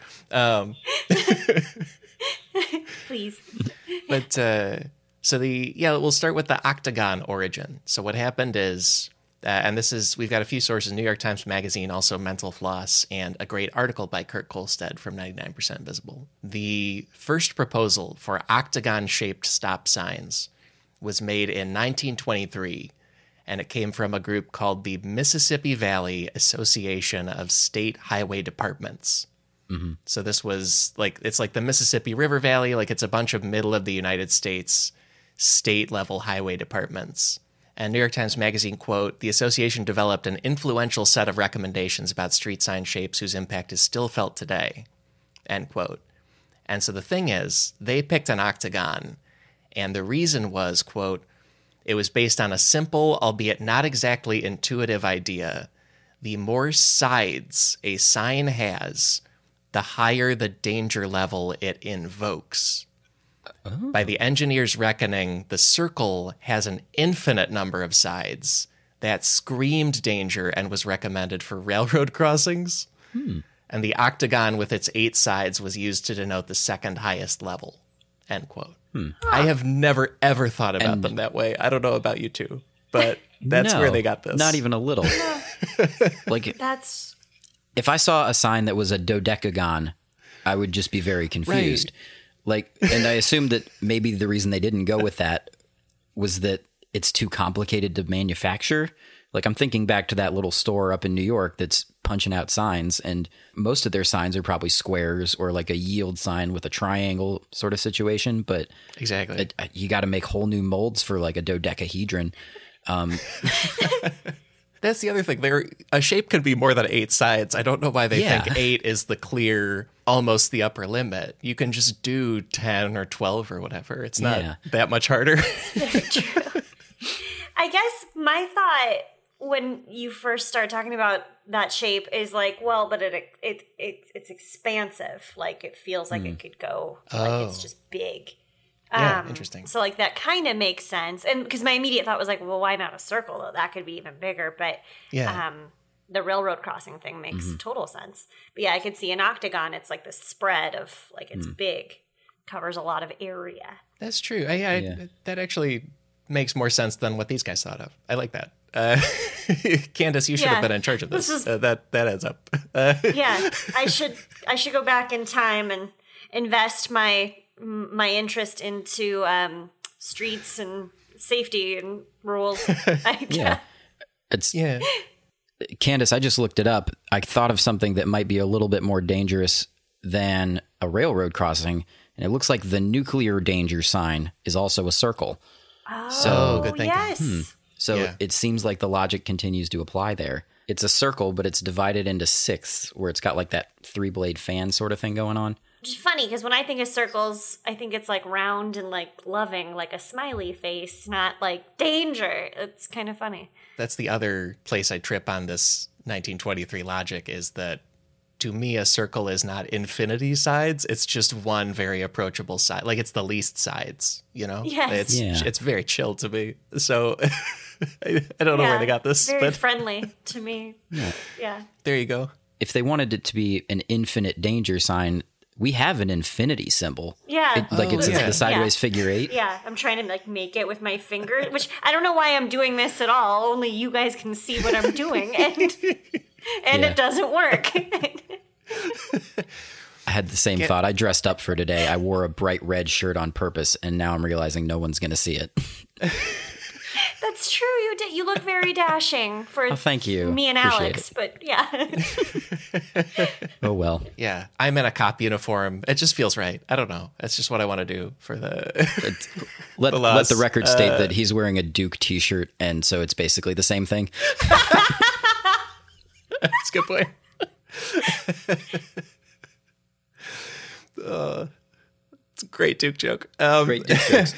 Please. But we'll start with the octagon origin. So what happened is, and we've got a few sources: New York Times Magazine, also Mental Floss, and a great article by Kurt Kolstad from 99% Invisible. The first proposal for octagon-shaped stop signs was made in 1923, and it came from a group called the Mississippi Valley Association of State Highway Departments. Mm-hmm. So this was it's like the Mississippi River Valley, like it's a bunch of middle of the United States state-level highway departments. And New York Times Magazine, quote, "The association developed an influential set of recommendations about street sign shapes whose impact is still felt today," end quote. And so the thing is, they picked an octagon, and the reason was, quote, "It was based on a simple, albeit not exactly intuitive idea. The more sides a sign has, the higher the danger level it invokes. By the engineer's reckoning, the circle has an infinite number of sides. That screamed danger and was recommended for railroad crossings. And the octagon with its 8 sides was used to denote the second highest level," end quote. I have never, ever thought about them that way. I don't know about you two, but that's where they got this. Not even a little. That's... If I saw a sign that was a dodecagon, I would just be very confused. Right. And I assumed that maybe the reason they didn't go with that was that it's too complicated to manufacture. Like, I'm thinking back to that little store up in New York that's punching out signs, and most of their signs are probably squares or like a yield sign with a triangle sort of situation. But exactly, you got to make whole new molds for like a dodecahedron. That's the other thing. A shape could be more than 8 sides. I don't know why they think 8 is the clear, almost the upper limit. You can just do 10 or 12 or whatever. It's not that much harder. Very true. I guess my thought when you first start talking about that shape is like, well, but it's expansive. Like it feels like it could go, like it's just big. Yeah, interesting. So like that kind of makes sense. And because my immediate thought was like, well, why not a circle though? That could be even bigger. But the railroad crossing thing makes total sense. But yeah, I could see an octagon. It's like the spread of like it's big, covers a lot of area. That's true. That actually makes more sense than what these guys thought of. I like that. Candace, you should have been in charge of this. That adds up. Yeah, I should go back in time and invest my interest into streets and safety and rules. Candace, I just looked it up. I thought of something that might be a little bit more dangerous than a railroad crossing, and it looks like the nuclear danger sign is also a circle. Oh, good thinking. Yes. So it seems like the logic continues to apply there. It's a circle, but it's divided into 6, where it's got like that 3-blade fan sort of thing going on. Which is funny, because when I think of circles, I think it's like round and like loving, like a smiley face, not like danger. It's kind of funny. That's the other place I trip on this 1923 logic, is that to me, a circle is not infinity sides. It's just one very approachable side. Like it's the least sides, you know? Yes. It's very chill to me. So I don't know where they got this. Very friendly to me. Yeah. There you go. If they wanted it to be an infinite danger sign, we have an infinity symbol. Yeah. It's the sideways figure 8. Yeah, I'm trying to like make it with my finger, which I don't know why I'm doing this at all. Only you guys can see what I'm doing, and it doesn't work. I had the same thought. I dressed up for today. I wore a bright red shirt on purpose, and now I'm realizing no one's going to see it. That's true. You look very dashing for thank you. Me and Appreciate Alex, it. but yeah. Oh, well. Yeah, I'm in a cop uniform. It just feels right. I don't know. It's just what I want to do for the... let the record state that he's wearing a Duke t-shirt, and so it's basically the same thing. That's a good point. It's a great Duke joke. Great Duke jokes.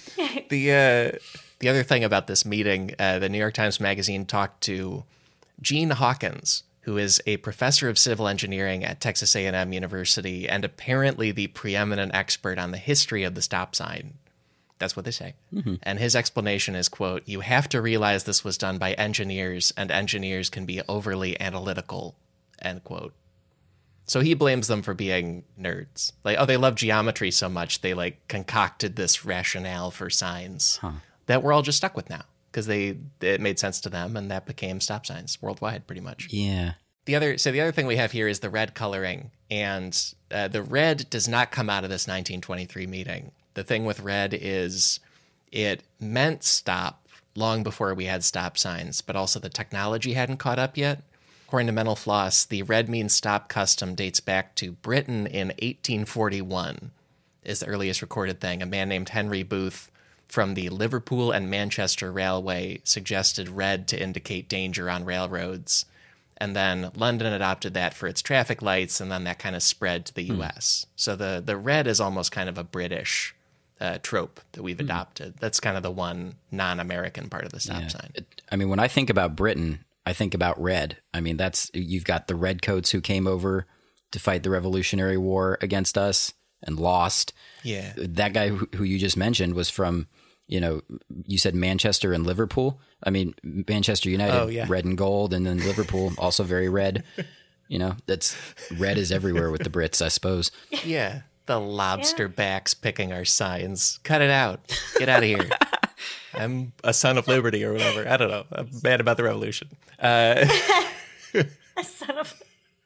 The other thing about this meeting, the New York Times Magazine talked to Gene Hawkins, who is a professor of civil engineering at Texas A&M University and apparently the preeminent expert on the history of the stop sign. That's what they say. Mm-hmm. And his explanation is, quote, "You have to realize this was done by engineers, and engineers can be overly analytical," end quote. So he blames them for being nerds. Like, oh, they love geometry so much, they like concocted this rationale for signs that we're all just stuck with now because it made sense to them, and that became stop signs worldwide pretty much. Yeah. The other thing we have here is the red coloring, and the red does not come out of this 1923 meeting. The thing with red is it meant stop long before we had stop signs, but also the technology hadn't caught up yet. According to Mental Floss, the red means stop custom dates back to Britain in 1841 is the earliest recorded thing. A man named Henry Booth from the Liverpool and Manchester Railway suggested red to indicate danger on railroads. And then London adopted that for its traffic lights, and then that kind of spread to the U.S. So the red is almost kind of a British trope that we've adopted. That's kind of the one non-American part of the stop sign. I mean, when I think about Britain, I think about red. I mean, you've got the redcoats who came over to fight the Revolutionary War against us and lost. Yeah. That guy who you just mentioned was from, you said Manchester and Liverpool. I mean, Manchester United, red and gold, and then Liverpool, also very red. That's red is everywhere with the Brits, I suppose. Yeah. The lobster backs picking our signs. Cut it out. Get out of here. I'm a son of liberty or whatever. I don't know. I'm mad about the revolution. A son of...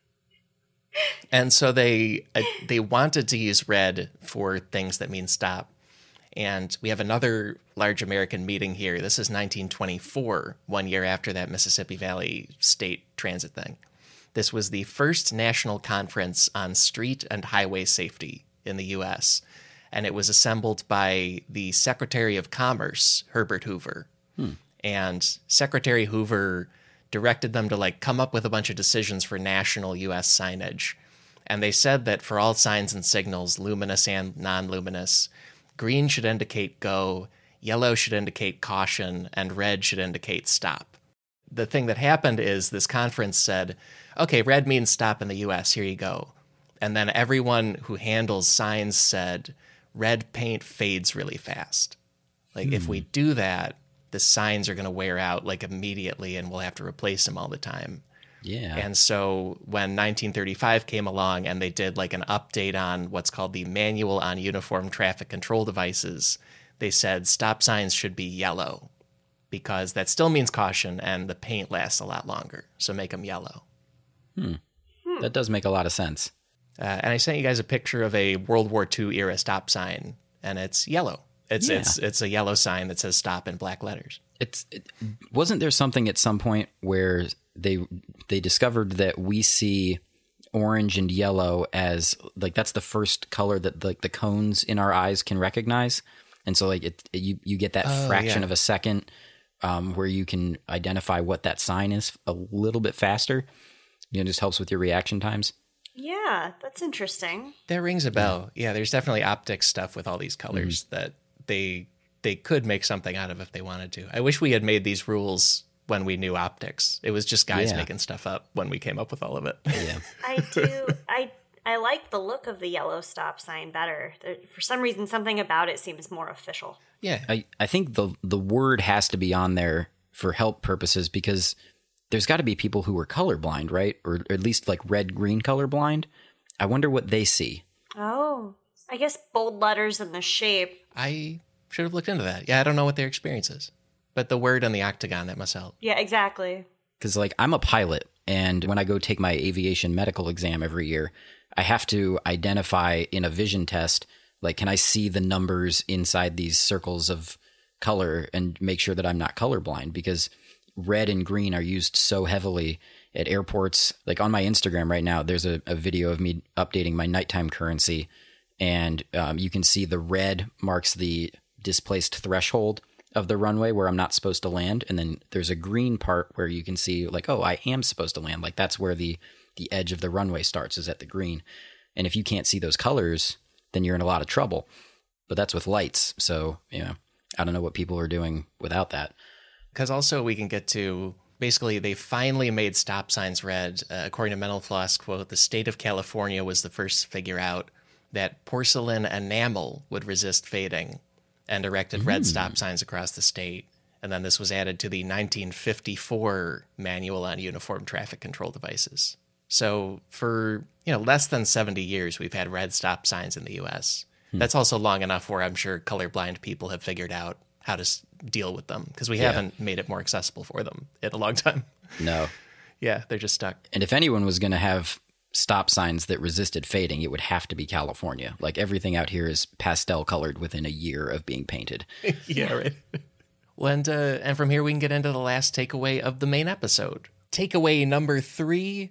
And so they wanted to use red for things that mean stop. And we have another large American meeting here. This is 1924, 1 year after that Mississippi Valley State Transit thing. This was the first national conference on street and highway safety in the U.S., and it was assembled by the Secretary of Commerce, Herbert Hoover. And Secretary Hoover directed them to come up with a bunch of decisions for national U.S. signage. And they said that for all signs and signals, luminous and non-luminous, green should indicate go, yellow should indicate caution, and red should indicate stop. The thing that happened is this conference said, okay, red means stop in the U.S., here you go. And then everyone who handles signs said, red paint fades really fast. If we do that, the signs are going to wear out immediately, and we'll have to replace them all the time. Yeah. And so when 1935 came along and they did an update on what's called the Manual on Uniform Traffic Control Devices, they said stop signs should be yellow because that still means caution and the paint lasts a lot longer. So make them yellow. That does make a lot of sense. And I sent you guys a picture of a World War II era stop sign, and it's yellow. It's a yellow sign that says stop in black letters. Wasn't there something at some point where they discovered that we see orange and yellow as that's the first color that the cones in our eyes can recognize, and so you get that fraction of a second where you can identify what that sign is a little bit faster. It just helps with your reaction times. Yeah, that's interesting. That rings a bell. Yeah, there's definitely optics stuff with all these colors that they could make something out of if they wanted to. I wish we had made these rules when we knew optics. It was just guys making stuff up when we came up with all of it. Yeah. I like the look of the yellow stop sign better. For some reason, something about it seems more official. Yeah. I think the word has to be on there for help purposes because there's got to be people who are colorblind, right? Or at least red-green colorblind. I wonder what they see. I guess bold letters in the shape. I should have looked into that. Yeah, I don't know what their experience is. But the word and the octagon, that must help. Yeah, exactly. Because, like, I'm a pilot, and when I go take my aviation medical exam every year, I have to identify in a vision test, like, can I see the numbers inside these circles of color and make sure that I'm not colorblind? Because red and green are used so heavily at airports. Like, on my Instagram right now, there's a video of me updating my nighttime currency, and you can see the red marks the displaced threshold of the runway where I'm not supposed to land. And then there's a green part where you can see, like, oh, I am supposed to land. Like, that's where the edge of the runway starts, is at the green. And if you can't see those colors, then you're in a lot of trouble. But that's with lights. So, I don't know what people are doing without that. Because also we can get to, basically, they finally made stop signs red. According to Mental Floss, quote, the state of California was the first to figure out that porcelain enamel would resist fading, and erected red stop signs across the state. And then this was added to the 1954 Manual on Uniform Traffic Control Devices. So for, less than 70 years, we've had red stop signs in the U.S. That's also long enough where I'm sure colorblind people have figured out how to deal with them, because we haven't made it more accessible for them in a long time. No. Yeah, they're just stuck. And if anyone was going to have stop signs that resisted fading, it would have to be California. Like, everything out here is pastel colored within a year of being painted. Yeah, right. Well, and from here we can get into the last takeaway of the main episode. Takeaway number 3.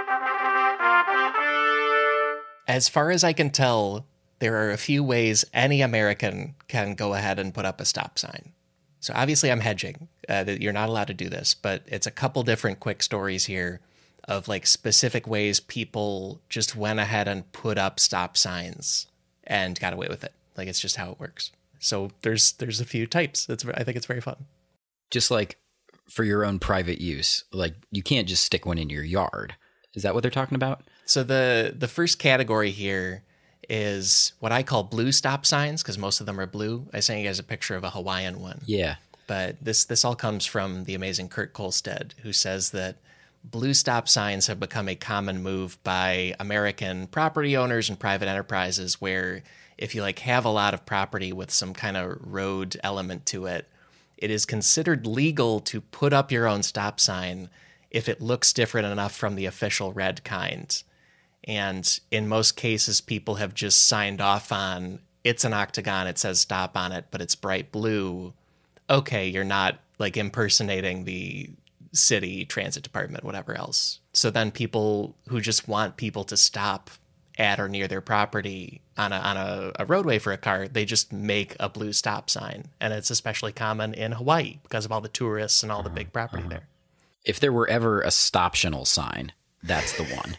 As far as I can tell, there are a few ways any American can go ahead and put up a stop sign. So obviously I'm hedging that you're not allowed to do this, but it's a couple different quick stories here of, like, specific ways people just went ahead and put up stop signs and got away with it. Like, it's just how it works. So there's a few types. I think it's very fun. Just like for your own private use, like, you can't just stick one in your yard. Is that what they're talking about? So the first category here is what I call blue stop signs, because most of them are blue. I sent you guys a picture of a Hawaiian one. Yeah. But this all comes from the amazing Kurt Kolstad, who says that blue stop signs have become a common move by American property owners and private enterprises, where if you, like, have a lot of property with some kind of road element to it, it is considered legal to put up your own stop sign if it looks different enough from the official red kind. And in most cases, people have just signed off on, it's an octagon, it says stop on it, but it's bright blue. Okay, you're not, like, impersonating the city transit department, whatever else. So then people who just want people to stop at or near their property on a roadway for a car, they just make a blue stop sign. And it's especially common in Hawaii because of all the tourists and all the big property there. If there were ever a stoptional sign, that's the one.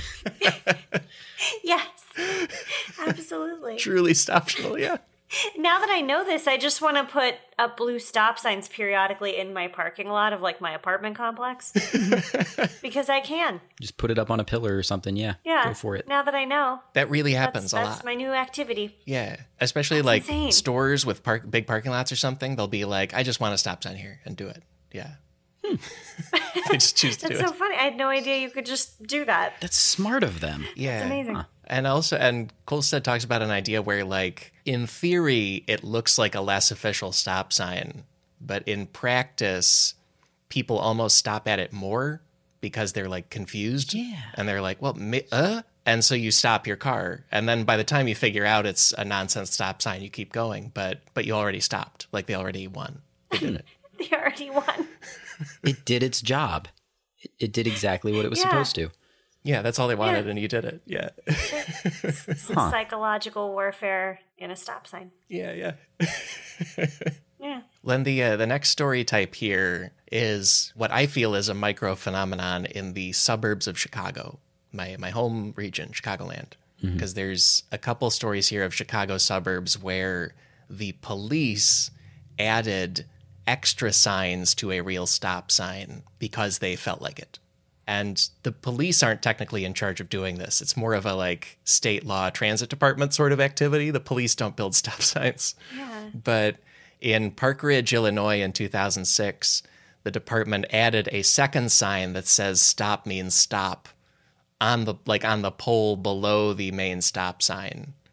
Yes, absolutely. Truly stoptional, yeah. Now that I know this, I just want to put up blue stop signs periodically in my parking lot of, like, my apartment complex. Because I can. Just put it up on a pillar or something, yeah. Go for it. Now that I know. That really happens a lot. That's my new activity. Yeah, especially That's like insane. Stores with big parking lots or something. They'll be like, I just want a stop sign here, and do it. Yeah. They just choose to do it. That's so funny. I had no idea you could just do that. That's smart of them. Yeah. It's amazing. Huh. And Kolstad talks about an idea where, like, in theory, it looks like a less official stop sign, but in practice, people almost stop at it more because they're, like, confused. Yeah. And they're like, well, and so you stop your car. And then by the time you figure out it's a nonsense stop sign, you keep going, but you already stopped. Like, they already won. They did it. They already won. It did its job. It did exactly what it was supposed to. Yeah, that's all they wanted, and you did it. Yeah. Some psychological warfare in a stop sign. Yeah. Yeah. Len, the next story type here is what I feel is a micro phenomenon in the suburbs of Chicago, my home region, Chicagoland. Because there's a couple stories here of Chicago suburbs where the police added extra signs to a real stop sign because they felt like it. And the police aren't technically in charge of doing this. It's more of a, like, state law transit department sort of activity. The police don't build stop signs. Yeah. But in Park Ridge, Illinois in 2006, the department added a second sign that says stop means stop on the pole below the main stop sign,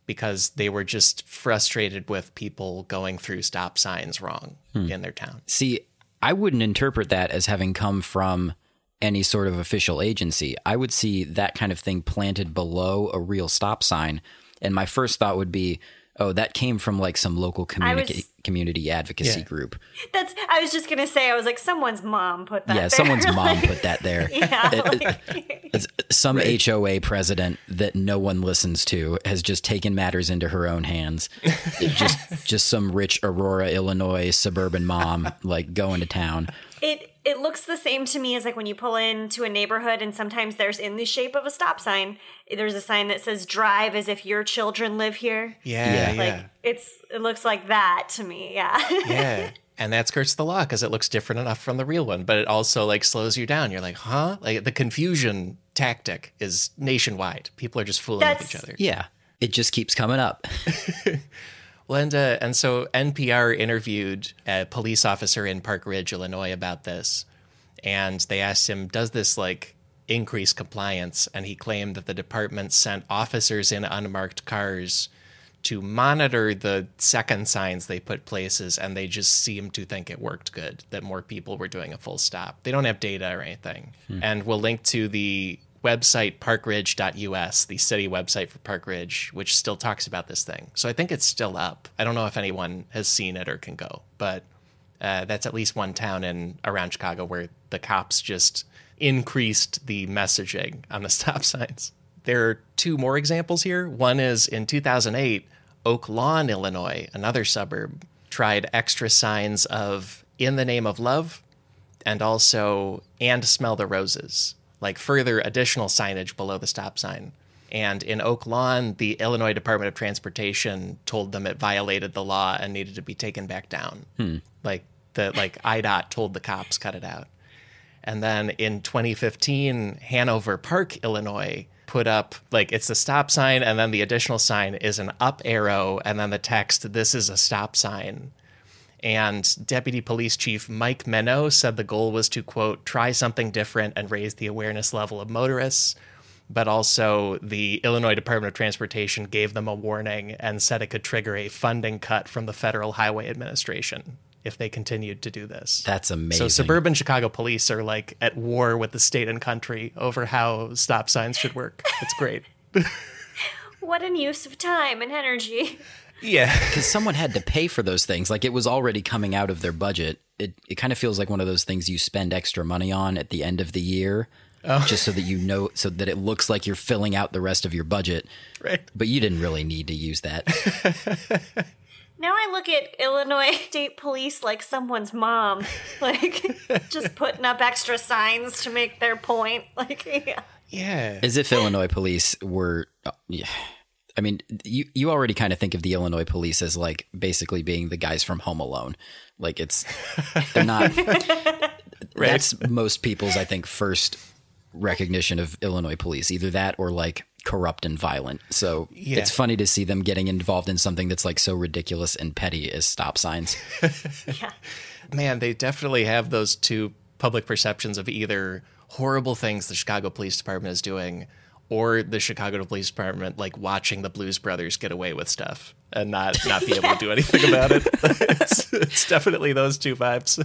because they were just frustrated with people going through stop signs wrong in their town. See, I wouldn't interpret that as having come from any sort of official agency. I would see that kind of thing planted below a real stop sign. And my first thought would be, oh, that came from like some local community advocacy group. I was just going to say, I was like, someone's mom put that there. Yeah, someone's mom put that there. Yeah. It's some HOA president that no one listens to has just taken matters into her own hands. just some rich Aurora, Illinois suburban mom like going to town. It looks the same to me as like when you pull into a neighborhood and sometimes there's in the shape of a stop sign, there's a sign that says drive as if your children live here. Yeah. Like it looks like that to me. Yeah. Yeah. And that skirts the law because it looks different enough from the real one, but it also like slows you down. You're like, huh? Like the confusion tactic is nationwide. People are just fooling with each other. Yeah. It just keeps coming up. Linda, and so NPR interviewed a police officer in Park Ridge, Illinois about this, and they asked him, does this like increase compliance? And he claimed that the department sent officers in unmarked cars to monitor the second signs they put places, and they just seemed to think it worked good, that more people were doing a full stop. They don't have data or anything. And we'll link to the website parkridge.us, the city website for Park Ridge, which still talks about this thing. So I think it's still up. I don't know if anyone has seen it or can go, but that's at least one town around Chicago where the cops just increased the messaging on the stop signs. There are two more examples here. One is in 2008, Oak Lawn, Illinois, another suburb, tried extra signs of in the name of love and also and smell the roses, like further additional signage below the stop sign. And in Oak Lawn, the Illinois Department of Transportation told them it violated the law and needed to be taken back down. Like IDOT told the cops, cut it out. And then in 2015, Hanover Park, Illinois, put up, like, it's a stop sign, and then the additional sign is an up arrow, and then the text, this is a stop sign. And Deputy Police Chief Mike Menno said the goal was to, quote, try something different and raise the awareness level of motorists. But also the Illinois Department of Transportation gave them a warning and said it could trigger a funding cut from the Federal Highway Administration if they continued to do this. That's amazing. So suburban Chicago police are like at war with the state and country over how stop signs should work. It's great. What an use of time and energy. Yeah. Because someone had to pay for those things. Like, it was already coming out of their budget. It kind of feels like one of those things you spend extra money on at the end of the year, just so that you know, so that it looks like you're filling out the rest of your budget. Right. But you didn't really need to use that. Now I look at Illinois State Police like someone's mom, like just putting up extra signs to make their point. Like, yeah. As if Illinois police were... I mean, you already kind of think of the Illinois police as like basically being the guys from Home Alone. Like, they're not. Right. That's most people's, I think, first recognition of Illinois police, either that or like corrupt and violent. So It's funny to see them getting involved in something that's like so ridiculous and petty as stop signs. Yeah. Man, they definitely have those two public perceptions of either horrible things the Chicago Police Department is doing or the Chicago Police Department, like, watching the Blues Brothers get away with stuff and not be able to do anything about it. It's definitely those two vibes.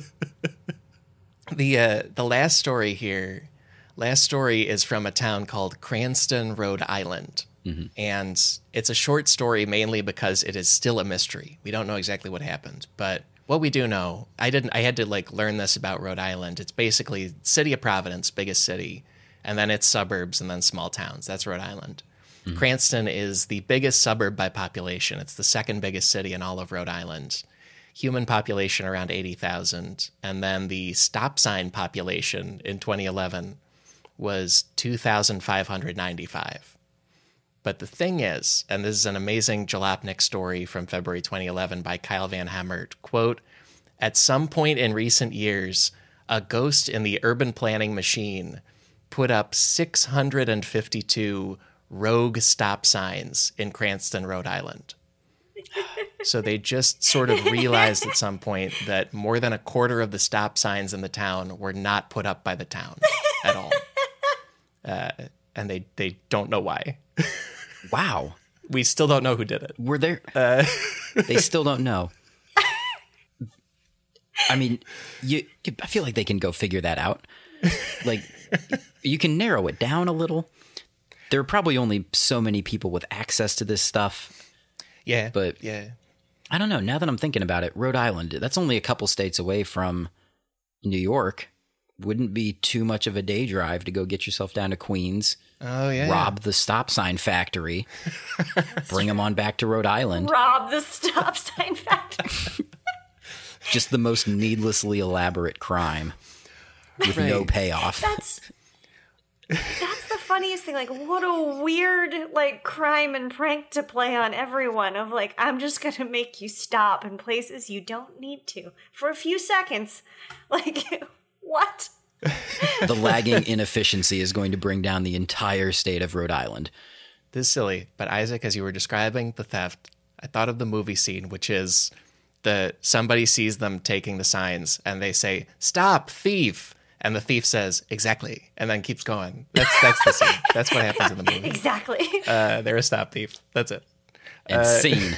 The last story here, is from a town called Cranston, Rhode Island. Mm-hmm. And it's a short story mainly because it is still a mystery. We don't know exactly what happened, but what we do know, I had to like learn this about Rhode Island. It's basically city of Providence, biggest city, and then it's suburbs and then small towns. That's Rhode Island. Mm-hmm. Cranston is the biggest suburb by population. It's the second biggest city in all of Rhode Island. Human population around 80,000. And then the stop sign population in 2011 was 2,595. But the thing is, and this is an amazing Jalopnik story from February 2011 by Kyle Van Hemert, quote, at some point in recent years, a ghost in the urban planning machine put up 652 rogue stop signs in Cranston, Rhode Island. So they just sort of realized at some point that more than a quarter of the stop signs in the town were not put up by the town at all. And they don't know why. Wow. We still don't know who did it. Were there? They still don't know. I mean, I feel like they can go figure that out. Like, you can narrow it down a little. There are probably only so many people with access to this stuff. Yeah. But yeah. I don't know. Now that I'm thinking about it, Rhode Island, that's only a couple states away from New York. Wouldn't be too much of a day drive to go get yourself down to Queens. Oh, yeah. Rob the stop sign factory. Bring them on back to Rhode Island. Rob the stop sign factory. Just the most needlessly elaborate crime with no payoff. That's the funniest thing. Like, what a weird, like, crime and prank to play on everyone of, like, I'm just going to make you stop in places you don't need to for a few seconds. Like, what? The lagging inefficiency is going to bring down the entire state of Rhode Island. This is silly, but Isaac, as you were describing the theft, I thought of the movie scene, which is somebody sees them taking the signs and they say, "Stop, thief." And the thief says, "Exactly," and then keeps going. That's the scene. That's what happens in the movie. Exactly. They're a stop thief. That's it. And scene.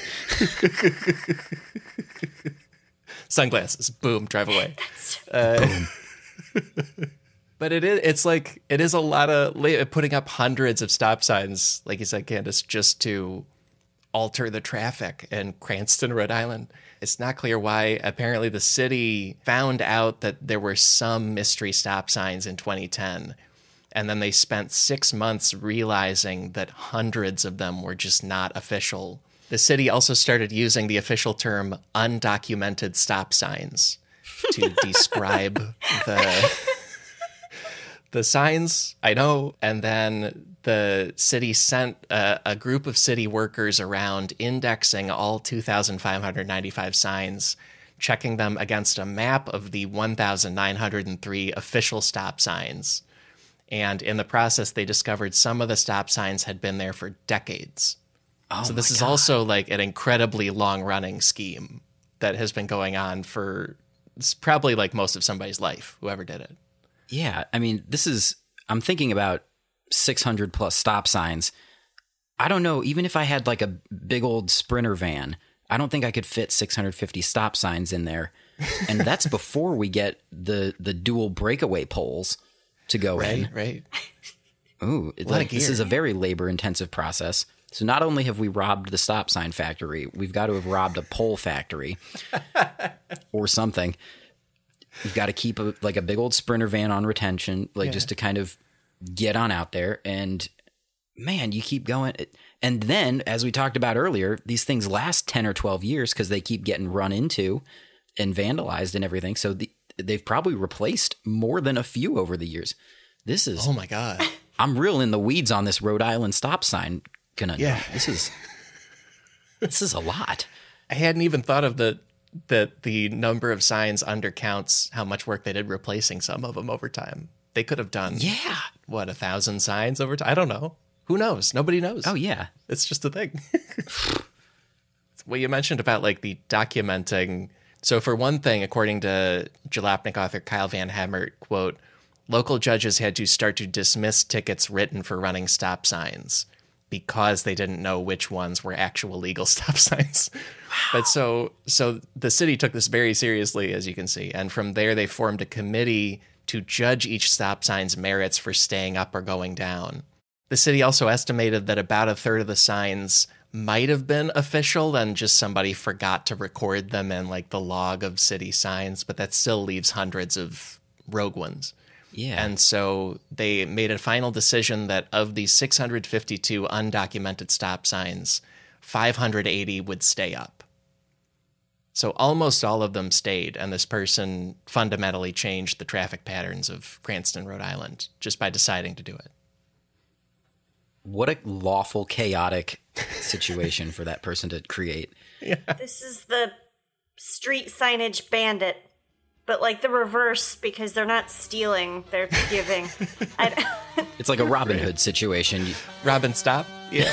Sunglasses. Boom. Drive away. Boom. But it is a lot of putting up hundreds of stop signs, like you said, Candace, just to alter the traffic in Cranston, Rhode Island. It's not clear why. Apparently the city found out that there were some mystery stop signs in 2010, and then they spent 6 months realizing that hundreds of them were just not official. The city also started using the official term undocumented stop signs to describe the signs, I know. And then the city sent a group of city workers around indexing all 2,595 signs, checking them against a map of the 1,903 official stop signs. And in the process, they discovered some of the stop signs had been there for decades. Oh, so this is also like an incredibly long-running scheme that has been going on for probably like most of somebody's life, whoever did it. Yeah, I mean, I'm thinking about 600 plus stop signs. I don't know, even if I had like a big old Sprinter van, I don't think I could fit 650 stop signs in there. And that's before we get the dual breakaway poles to go in. Right. Ooh, this is a very labor-intensive process. So not only have we robbed the stop sign factory, we've got to have robbed a pole factory or something. We've got to keep a big old Sprinter van on retention, just to kind of get on out there. And man, you keep going. And then, as we talked about earlier, these things last 10 or 12 years because they keep getting run into and vandalized and everything. So they've probably replaced more than a few over the years. This is... Oh my God. I'm real in the weeds on this Rhode Island stop sign conundrum. Yeah. This is a lot. I hadn't even thought of that the number of signs undercounts how much work they did replacing some of them over time. They could have done, 1,000 signs over time? I don't know. Who knows? Nobody knows. Oh, yeah. It's just a thing. What you mentioned about like the documenting. So for one thing, according to Jalopnik author Kyle Van Hemert, quote, local judges had to start to dismiss tickets written for running stop signs because they didn't know which ones were actual legal stop signs. Wow. But so the city took this very seriously, as you can see. And from there, they formed a committee to judge each stop sign's merits for staying up or going down. The city also estimated that about a third of the signs might have been official and just somebody forgot to record them in like the log of city signs, but that still leaves hundreds of rogue ones. Yeah. And so they made a final decision that of these 652 undocumented stop signs, 580 would stay up. So almost all of them stayed, and this person fundamentally changed the traffic patterns of Cranston, Rhode Island, just by deciding to do it. What a lawful, chaotic situation for that person to create. Yeah. This is the street signage bandit. But like the reverse, because they're not stealing, they're giving. It's like a Robin Hood situation. Robin, stop. Yeah.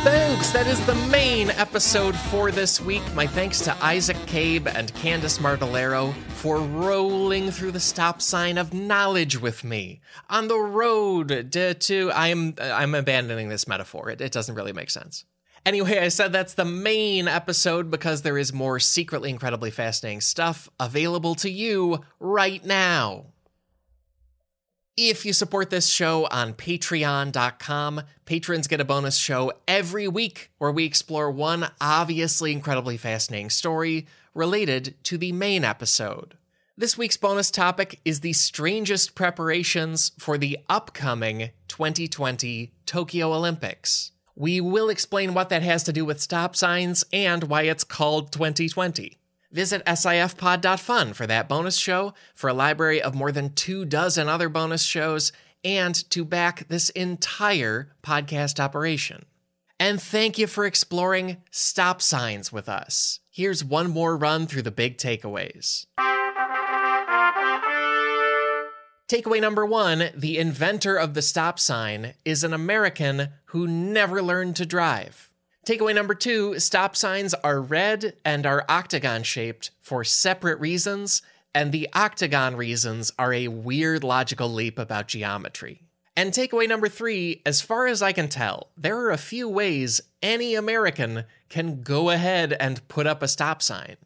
Folks, that is the main episode for this week. My thanks to Isaac Cabe and Candice Martellero for rolling through the stop sign of knowledge with me on the road to I'm abandoning this metaphor. It doesn't really make sense. Anyway, I said that's the main episode because there is more secretly incredibly fascinating stuff available to you right now. If you support this show on patreon.com, patrons get a bonus show every week where we explore one obviously incredibly fascinating story related to the main episode. This week's bonus topic is the strangest preparations for the upcoming 2020 Tokyo Olympics. We will explain what that has to do with stop signs and why it's called 2020. Visit sifpod.fun for that bonus show, for a library of more than 24 other bonus shows, and to back this entire podcast operation. And thank you for exploring stop signs with us. Here's one more run through the big takeaways. Takeaway number 1, the inventor of the stop sign is an American who never learned to drive. Takeaway number 2, stop signs are red and are octagon-shaped for separate reasons, and the octagon reasons are a weird logical leap about geometry. And takeaway number 3, as far as I can tell, there are a few ways any American can go ahead and put up a stop sign.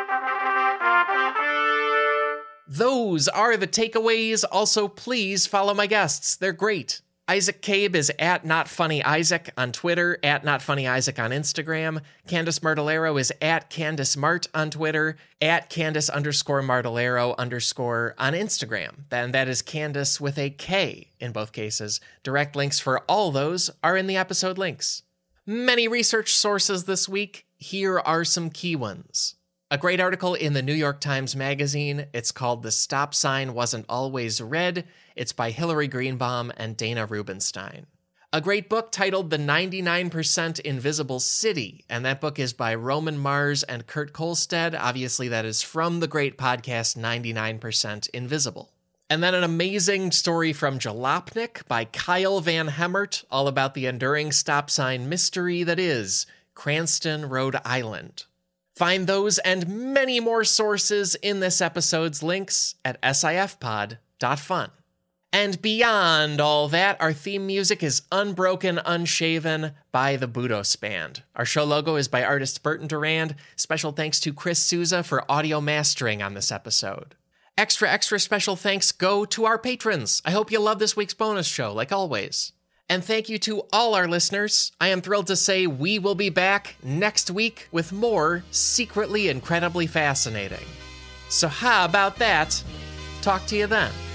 Those are the takeaways. Also, please follow my guests. They're great. Isaac Cabe is at NotFunnyIsaac on Twitter, at NotFunnyIsaac on Instagram. Candice Martellero is at CandiceMart on Twitter, at Candice_Martellero_ on Instagram. And that is Candice with a K in both cases. Direct links for all those are in the episode links. Many research sources this week. Here are some key ones. A great article in the New York Times Magazine. It's called The Stop Sign Wasn't Always Red. It's by Hillary Greenbaum and Dana Rubenstein. A great book titled The 99% Invisible City, and that book is by Roman Mars and Kurt Kolstad. Obviously, that is from the great podcast 99% Invisible. And then an amazing story from Jalopnik by Kyle Van Hemert, all about the enduring stop sign mystery that is Cranston, Rhode Island. Find those and many more sources in this episode's links at sifpod.fun. And beyond all that, our theme music is Unbroken Unshaven by the Budos Band. Our show logo is by artist Burton Durand. Special thanks to Chris Souza for audio mastering on this episode. Extra special thanks go to our patrons. I hope you love this week's bonus show, like always. And thank you to all our listeners. I am thrilled to say we will be back next week with more secretly incredibly fascinating. So how about that? Talk to you then.